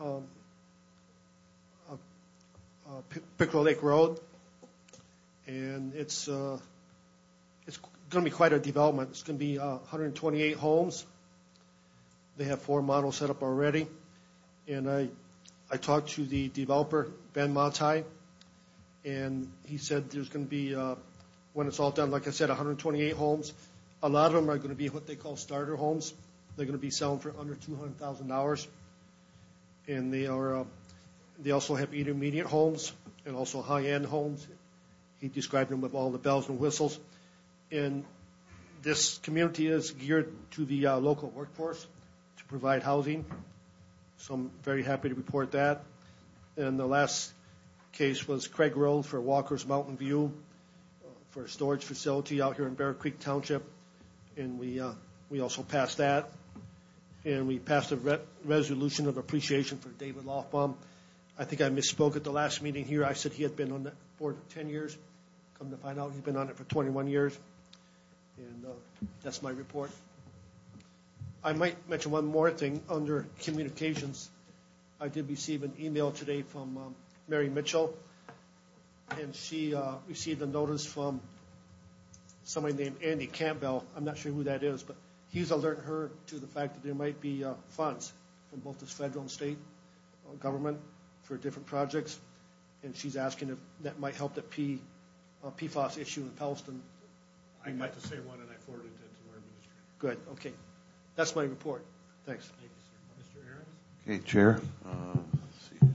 Pickerel Lake Road, and it's going to be quite a development. It's going to be 128 homes. They have 4 models set up already. And I talked to the developer, Ben Montai, and he said there's going to be, when it's all done, like I said, 128 homes. A lot of them are going to be what they call starter homes. They're going to be selling for under $200,000. And they also have intermediate homes and also high-end homes. He described them with all the bells and whistles. And this community is geared to the local workforce to provide housing. So I'm very happy to report that. And the last case was Craig Road for Walker's Mountain View for a storage facility out here in Bear Creek Township. And we also passed that. And we passed a resolution of appreciation for David Loffbaum. I think I misspoke at the last meeting here. I said he had been on the board for 10 years. Come to find out he's been on it for 21 years. And that's my report. I might mention one more thing under communications. I did receive an email today from Mary Mitchell, and she received a notice from somebody named Andy Campbell. I'm not sure who that is, but he's alerting her to the fact that there might be funds from both the federal and state government for different projects. and she's asking if that might help the PFAS issue in Pellston. I got the same one, and I forwarded that to our administrator. Good, okay. That's my report. Thanks. Thank you, sir. Mr. Aaron's? Okay, Chair. Let's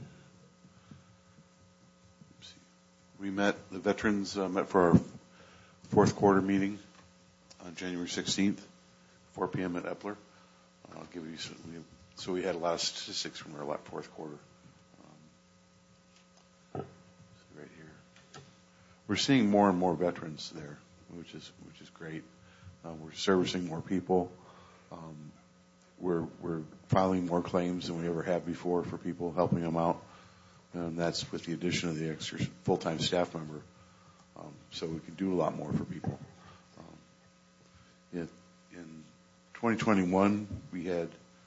see. We met, the veterans met for our fourth quarter meeting on January 16th, 4 p.m. at Epler. I'll give you some, so we had a lot of statistics from our fourth quarter. Right here. We're seeing more and more veterans there, which is great. We're servicing more people. We're filing more claims than we ever have before for people, helping them out, and that's with the addition of the extra full-time staff member. So we can do a lot more for people. In 2021, we had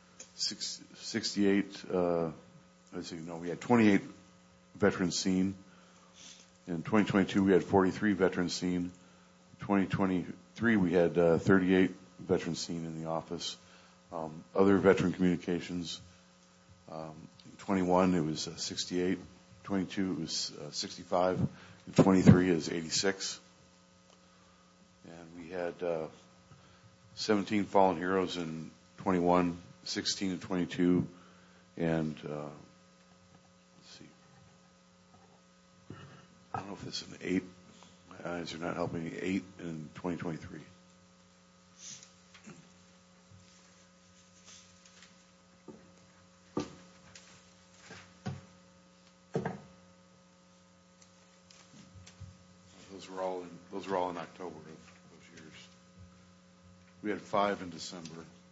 68. We had 28 veterans seen. In 2022, we had 43 veterans seen. 2023, we had 38 veterans seen in the office. Other veteran communications, in 21 it was 68, 22 it was 65, and 23 is 86. And we had 17 fallen heroes in 21, 16 in 22, and let's see. I don't know if it's an 8. My eyes are not helping me. 8 in 2023. Those were all in October of those years. We had 5 in December.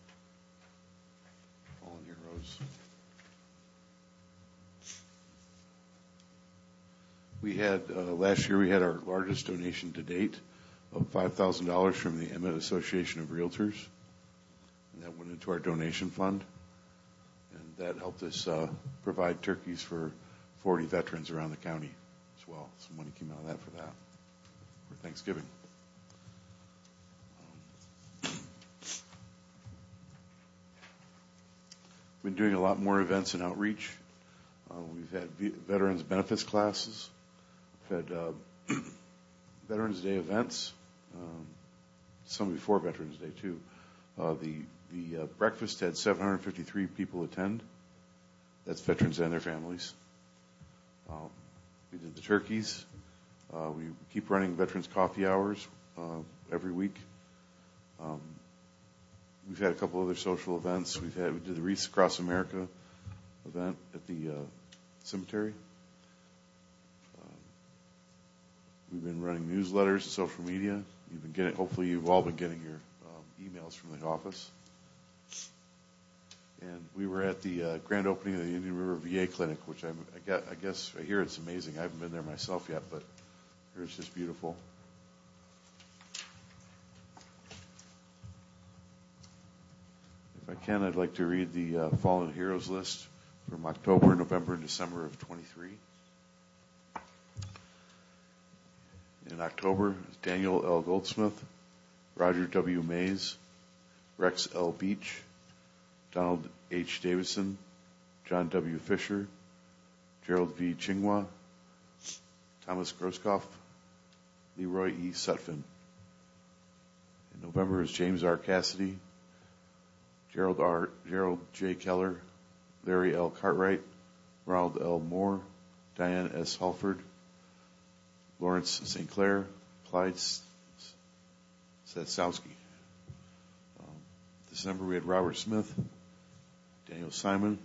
Fallen heroes. We had last year we had our largest donation to date of $5,000 from the Emmett Association of Realtors, and that went into our donation fund, and that helped us provide turkeys for 40 veterans around the county as well. Some money came out of that for Thanksgiving. Been doing a lot more events and outreach. We've had veterans benefits classes. We've had Veterans Day events. Some before Veterans Day too. The breakfast had 753 people attend. That's veterans and their families. We did the turkeys. We keep running veterans coffee hours every week. We've had a couple other social events. We did the Wreaths Across America event at the cemetery. We've been running newsletters and social media. Hopefully you've all been getting your emails from the office. And we were at the grand opening of the Indian River VA Clinic, which I guess I hear it's amazing. I haven't been there myself yet, but I hear it's just beautiful. If I can, I'd like to read the Fallen Heroes list from October, November, and December of 23. In October, Daniel L. Goldsmith, Roger W. Mays, Rex L. Beach, Donald H. Davison, John W. Fisher, Gerald V. Chingwa, Thomas Groskoff, Leroy E. Sutphin. In November is James R. Cassidy, Gerald J. Keller, Larry L. Cartwright, Ronald L. Moore, Diane S. Halford, Lawrence St. Clair, Clyde Sasowski. December we had Robert Smith, Daniel Simon,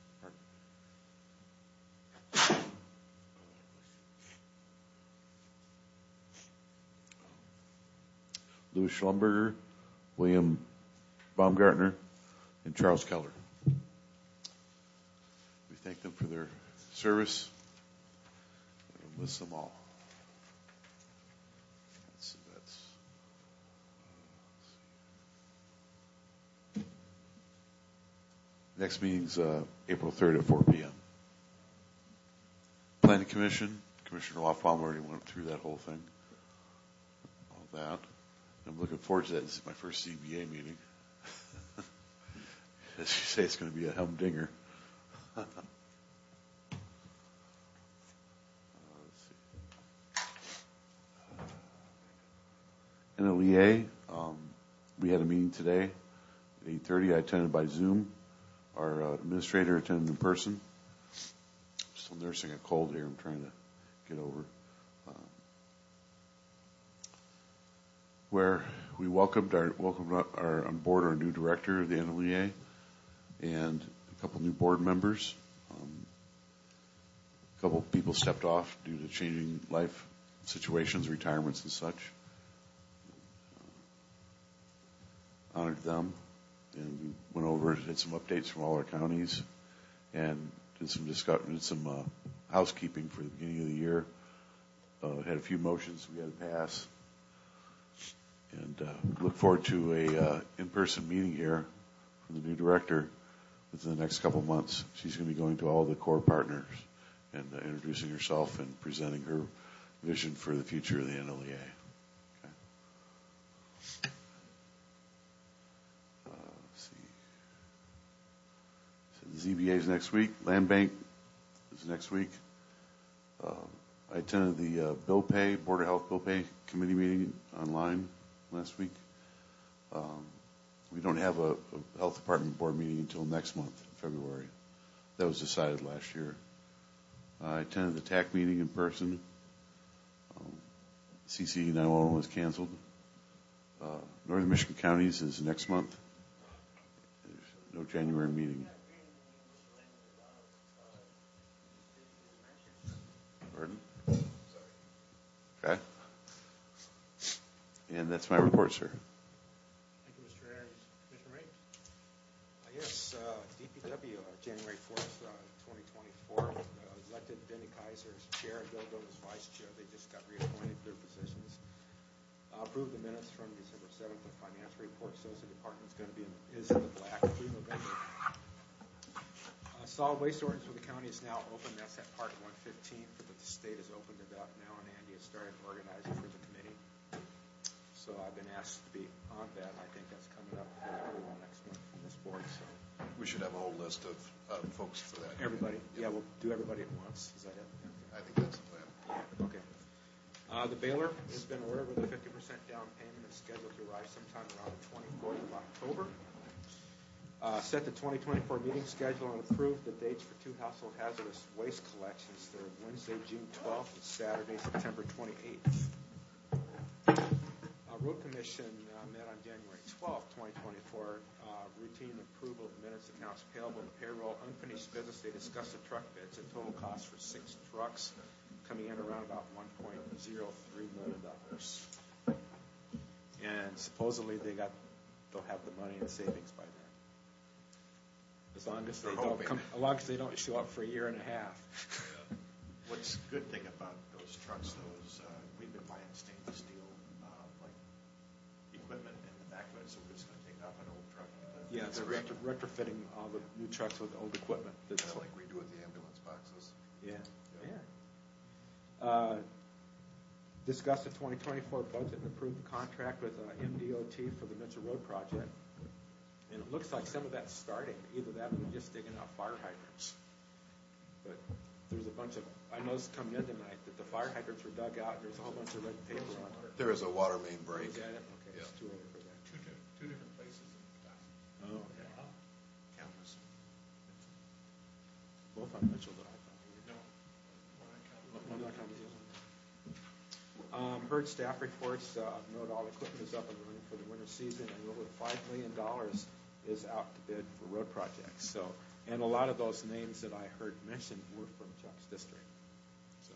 Louis Schlumberger, William Baumgartner, and Charles Keller. We thank them for their service and list them all. Next meeting's April 3rd at 4 p.m. Planning Commission, Commissioner Lofbaum already went through that whole thing. All that. I'm looking forward to that. This is my first CBA meeting. As you say, it's going to be a humdinger. NLEA, we had a meeting today at 8:30. I attended by Zoom. Our administrator attended in person. I'm still nursing a cold here. I'm trying to get over. Where we welcomed on board our new director of the NLEA and a couple new board members. A couple people stepped off due to changing life situations, retirements and such. Honored them, and we went over, did some updates from all our counties, and did some housekeeping for the beginning of the year. Had a few motions we had to pass, and look forward to a in-person meeting here from the new director within the next couple months. She's going to be going to all the core partners and introducing herself and presenting her vision for the future of the NLEA. Okay. Let's see. So the ZBA is next week. Land Bank is next week. I attended the Board of Health Bill Pay Committee meeting online last week. We don't have a Health Department board meeting until next month, February. That was decided last year. I attended the TAC meeting in person. CC 911 was canceled. Northern Michigan Counties is next month. There's no January meeting. Pardon? Okay. And that's my report, sir. Thank you, Mr. Aaron. Commissioner Ray? Yes, DPW, January 4th, 2024, elected Denny Kaiser as chair and Bill Doe as vice chair. They just got reappointed to their positions. Approved the minutes from December 7th. The financial report shows the department's going to be is in the black through November. Solid waste ordinance for the county is now open. That's at part 115, but the state has opened it up now, and Andy has started organizing for the committee. So I've been asked to be on that. I think that's coming up for everyone next month from this board. So We should have a whole list of folks for that. everybody, yeah, we'll do everybody at once. Is that it? I think that's the plan. Yeah, okay. The Baylor has been ordered with a 50% down payment and scheduled to arrive sometime around the 24th of October. Set the 2024 meeting schedule and approve the dates for two household hazardous waste collections. They're Wednesday, June 12th, and Saturday, September 28th. Road Commission met on January 12th, 2024. Routine approval of minutes, accounts payable, and payroll. Unfinished business. They discussed the truck bids and total cost for 6 trucks, coming in around about $1.03 million. And supposedly they'll have the money in savings by then. As long as they don't show up for a year and a half. What's a good thing about those trucks, though, is we've been buying stainless steel like equipment in the back of it, so we're just going to take off an old truck. Yeah, they're retrofitting all the new trucks with old equipment. Kind of like we do with the ambulance boxes. Yeah. Discussed the 2024 budget and approved the contract with MDOT for the Mitchell Road project. And it looks like some of that's starting. Either that or they're just digging out fire hydrants. But there's a bunch of, I noticed coming in tonight that the fire hydrants were dug out and there's a whole bunch of red paper on it. There is a water main break. Is that it? Okay, Yeah. it's too early for that. Two different places in town. Oh, okay. Campus. Both on Mitchell, but I thought. No. One on campus. Heard staff reports. Note all equipment is up and running for the winter season, and over $5 million is out to bid for road projects. So, and a lot of those names that I heard mentioned were from Chuck's district. So,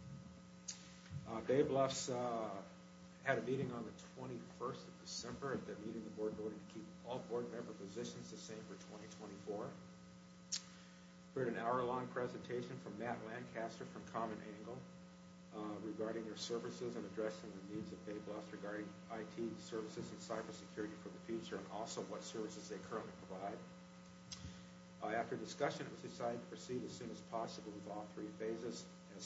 Bay Bluffs had a meeting on the 21st of December. At that meeting, the board voted to keep all board member positions the same for 2024. Heard an hour-long presentation from Matt Lancaster from Common Angle regarding their services and addressing the needs of Bay Bluffs regarding IT services and cybersecurity for the future, and also what services they currently provide. After discussion, it was decided to proceed as soon as possible with all three phases.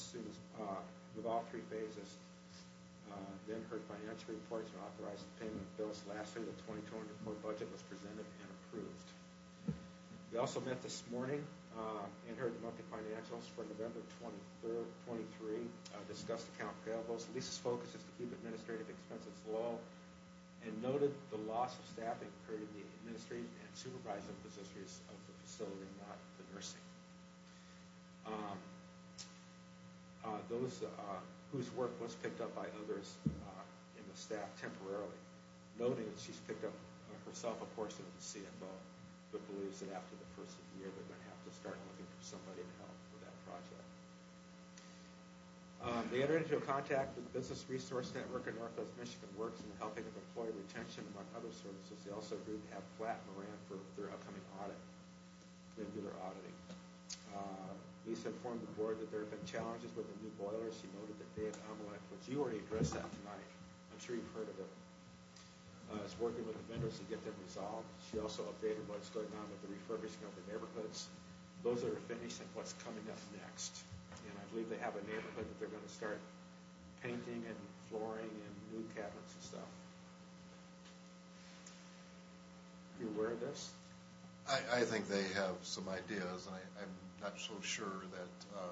Then heard financial reports and authorized the payment of bills. Lastly, the 2024 budget was presented and approved. We also met this morning and heard the monthly financials for November 23rd, 23. Discussed account payables. Lisa's focus is to keep administrative expenses low and noted the loss of staffing occurred in the administrative and supervisory positions of the facility, not the nursing. Those whose work was picked up by others in the staff temporarily, noting that she's picked up herself a portion of the CFO, but believes that after the first of the year they're going to have to start looking for somebody to help with that project. They entered into a contract with Business Resource Network in Northwest Michigan Works in the helping of employee retention, among other services. They also agreed to have Platt Moran for their upcoming audit. They do their auditing. Lisa informed the board that there have been challenges with the new boiler. She noted that Dave Amelek, which you already addressed that tonight, I'm sure you've heard of it, is working with the vendors to get them resolved. She also updated what's going on with the refurbishing of the neighborhoods. Those that are finished and what's coming up next. And I believe they have a neighborhood that they're going to start painting and flooring and new cabinets and stuff. You aware of this? I think they have some ideas, and I'm not so sure that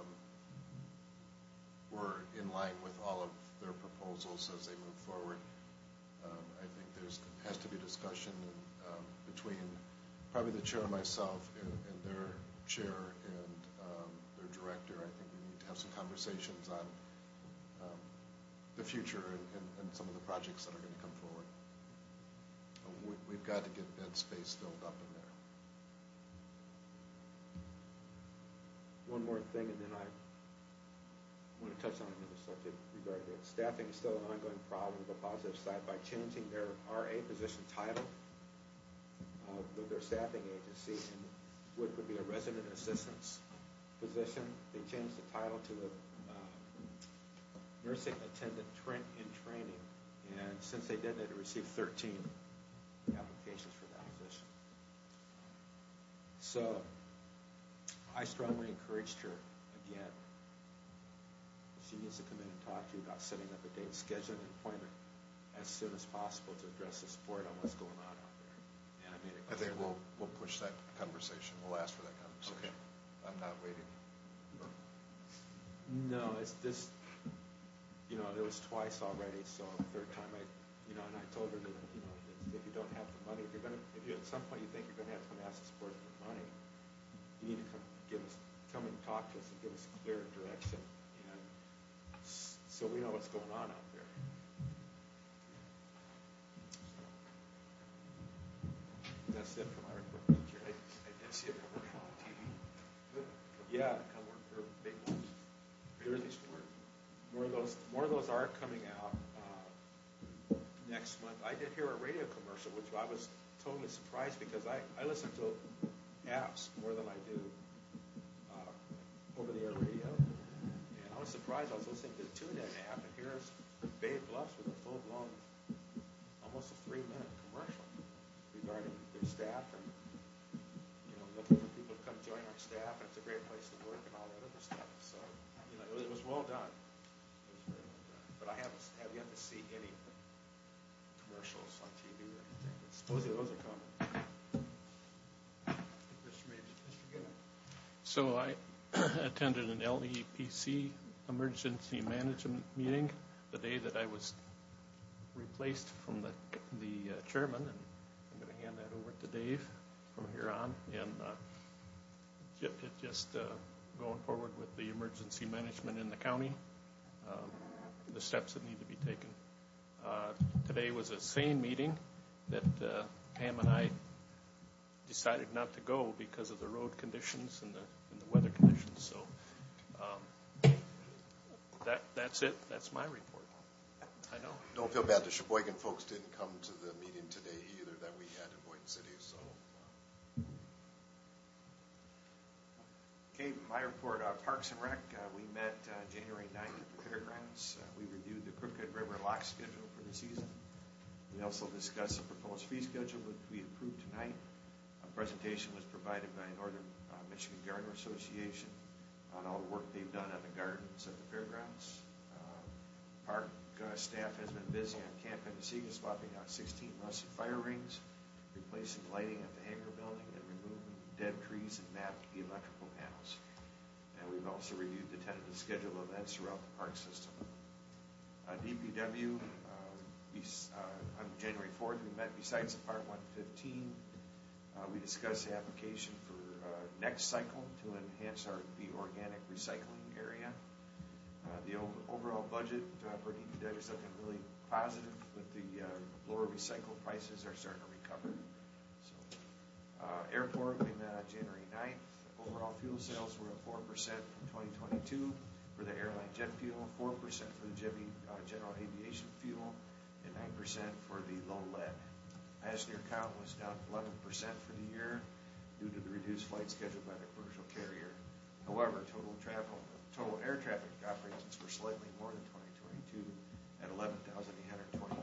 we're in line with all of their proposals as they move forward. I think there has to be discussion between probably the chair and myself and their chair and their director. I think we need to have some conversations on the future and some of the projects that are going to come forward. We've got to get bed space filled up in there. One more thing, and then I want to touch on another subject regarding it. Staffing is still an ongoing problem. The positive side, by changing their RA position title with their staffing agency, and what would be a resident assistance position, they changed the title to a nursing attendant in training. And since they did that, it received 13 applications for that position. So I strongly encouraged her again. She needs to come in and talk to you about setting up a date, scheduling an appointment as soon as possible to address this board on what's going on out there. And I think we'll push that conversation. We'll ask for that conversation. Okay. I'm not waiting. No, it's this. It was twice already. So the third time, and I told her that if you don't have the money, if you at some point you think you're going to have to come ask this board for money, you need to come and talk to us and give us clear direction, and so we know what's going on out there. That's it for my report, Mr. Chair. I did see a commercial on TV. Good. Yeah. Come work for big ones. Great place to work. More of those are coming out next month. I did hear a radio commercial, which I was totally surprised because I listen to apps more than I do over-the-air radio. And I was surprised. I was listening to the TuneIn app, and here's Babe Bluffs with a full-blown, almost a 3-minute commercial regarding their staff and, looking for people to come join our staff, and it's a great place to work and all that other stuff. So, it was well done. It was very well done. But I have yet to see any commercials on TV or anything. But supposedly those are coming. So I attended an LEPC emergency management meeting the day that I was replaced from the chairman, and I'm going to hand that over to Dave from here on. And just going forward with the emergency management in the county, the steps that need to be taken. Today was a sane meeting that Pam and I decided not to go because of the road conditions and the weather conditions. So that's it. That's my report. I know. Don't feel bad. The Sheboygan folks didn't come to the meeting today either that we had in Boynton City. So. Okay, my report. Parks and Rec. We met January 9th at the fairgrounds. We reviewed the Crooked River lock schedule for the season. We also discussed the proposed fee schedule, which we approved tonight. A presentation was provided by Northern Michigan Gardener Association on all the work they've done on the gardens at the fairgrounds. Park staff has been busy on Camp Mendocino, swapping out 16 rusted fire rings, replacing lighting at the hangar building, and removing dead trees and mapped the electrical panels. And we've also reviewed the tentative schedule of events throughout the park system. DPW, On January 4th, we met besides the Part 115. We discussed the application for Next Cycle to enhance the organic recycling area. The overall budget for DPW is looking really positive, with the lower recycle prices are starting to recover. So, airport, we met on January 9th. Overall fuel sales were up 4% from 2022 for the airline jet fuel, 4% for the general aviation fuel, and 9% for the low lead. Passenger count was down 11% for the year due to the reduced flight schedule by the commercial carrier. However, total air traffic operations were slightly more than 2022 at 11,829.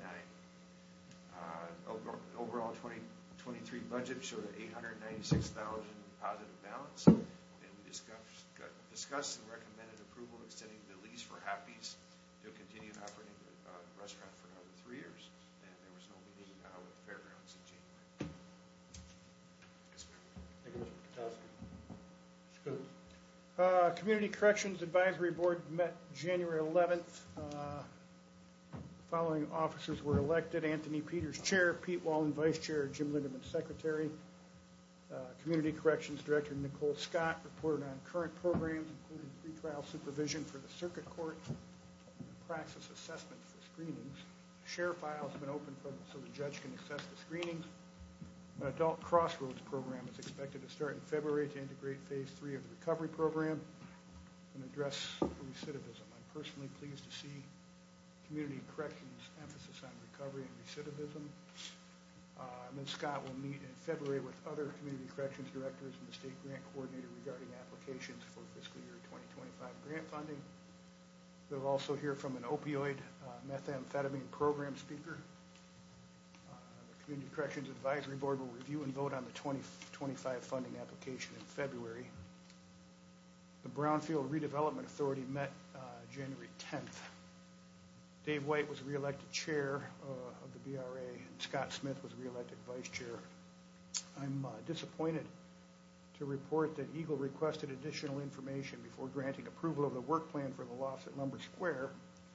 Overall 2023 budget showed an $896,000 positive balance, and we discussed and recommended approval extending the lease for Happy's to continue operating the restaurant for another 3 years. And there was no meeting with the fairgrounds in January. Yes, ma'am. Thank you, Mr. Kotowski. Mr. Coates. Community Corrections Advisory Board met January 11th. Following officers were elected: Anthony Peters, Chair; Pete Wallen, Vice Chair; Jim Lindeman, Secretary. Community Corrections Director Nicole Scott reported on current programs, including pretrial supervision for the Circuit Court and praxis assessment for screenings. Share file has been opened so the judge can assess the screenings. An adult crossroads program is expected to start in February to integrate phase 3 of the recovery program and address recidivism. I'm personally pleased to see Community Corrections emphasis on recovery and recidivism. Ms. Scott will meet in February with other Community Corrections directors and the state grant coordinator regarding applications for fiscal year 2025 grant funding. We'll also hear from an opioid methamphetamine program speaker. The Community Corrections Advisory Board will review and vote on the 2025 funding application in February. The Brownfield Redevelopment Authority met January 10th. Dave White was reelected chair of the BRA, and Scott Smith was reelected vice chair. I'm disappointed to report that Eagle requested additional information before granting approval of the work plan for the lofts at Lumber Square.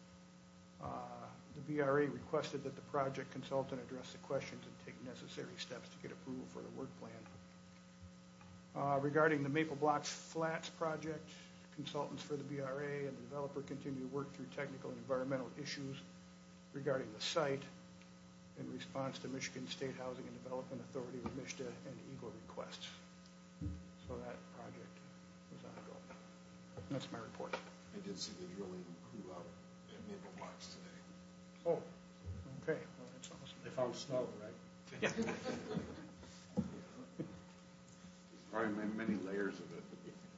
The BRA requested that the project consultant address the questions and take necessary steps to get approval for the work plan. Regarding the Maple Blocks Flats project, consultants for the BRA and the developer continue to work through technical and environmental issues regarding the site in response to Michigan State Housing and Development Authority, or MISTA, and Eagle requests. So that project was ongoing. That's my report. I did see the drilling crew out at Maple Blocks today. Oh, okay. Well, that's awesome. They found snow, right? Yeah. Probably many layers of it.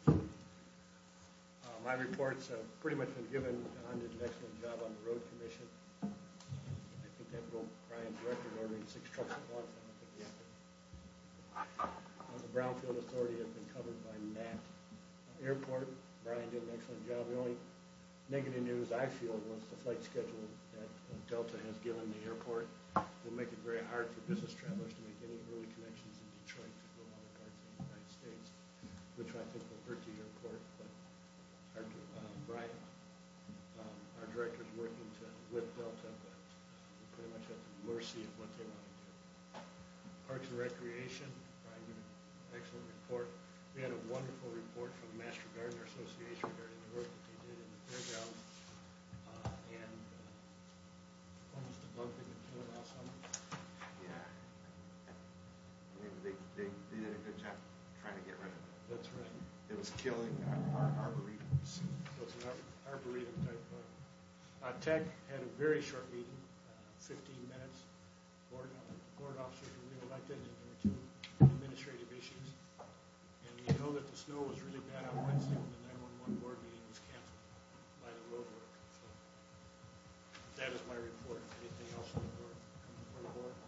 My reports have pretty much been given. John did an excellent job on the road commission. I think that broke Brian's record, ordering 6 trucks at once. I don't think he happened. The Brownfield Authority has been covered by Matt. Airport, Brian did an excellent job. The only negative news I feel was the flight schedule that Delta has given the airport. Will make it very hard for business travelers to make any early connections in Detroit to go to other parts of the United States, which I think will hurt the airport. But Brian, our director, is working with Delta, but we're pretty much at the mercy of what they want to do. Parks and Recreation, Brian did an excellent report. We had a wonderful report from the Master Gardener Association regarding the work that they did in the fairgrounds, and almost the bug they've been killing all summer. Yeah. I mean, they did a good job trying to get rid of it. That's right. It was killing our arboretums. So it's an arboretum type. Tech had a very short meeting, 15 minutes. Board officers were re-elected, and there were 2 administrative issues. And we know that the snow was really bad on Wednesday when the 911 board meeting was canceled by the road work. So that is my report. Anything else on the board? Come before the board?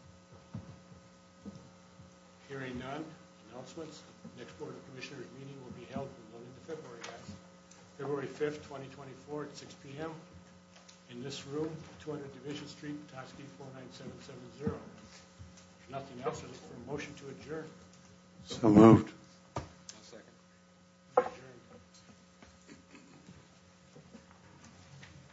Hearing none. Announcements. Next Board of Commissioners meeting will be held going into February, guys. February 5th, 2024 at 6 p.m. in this room, 200 Division Street, Petoskey 49770. If there's nothing else, I look for a motion to adjourn. So moved.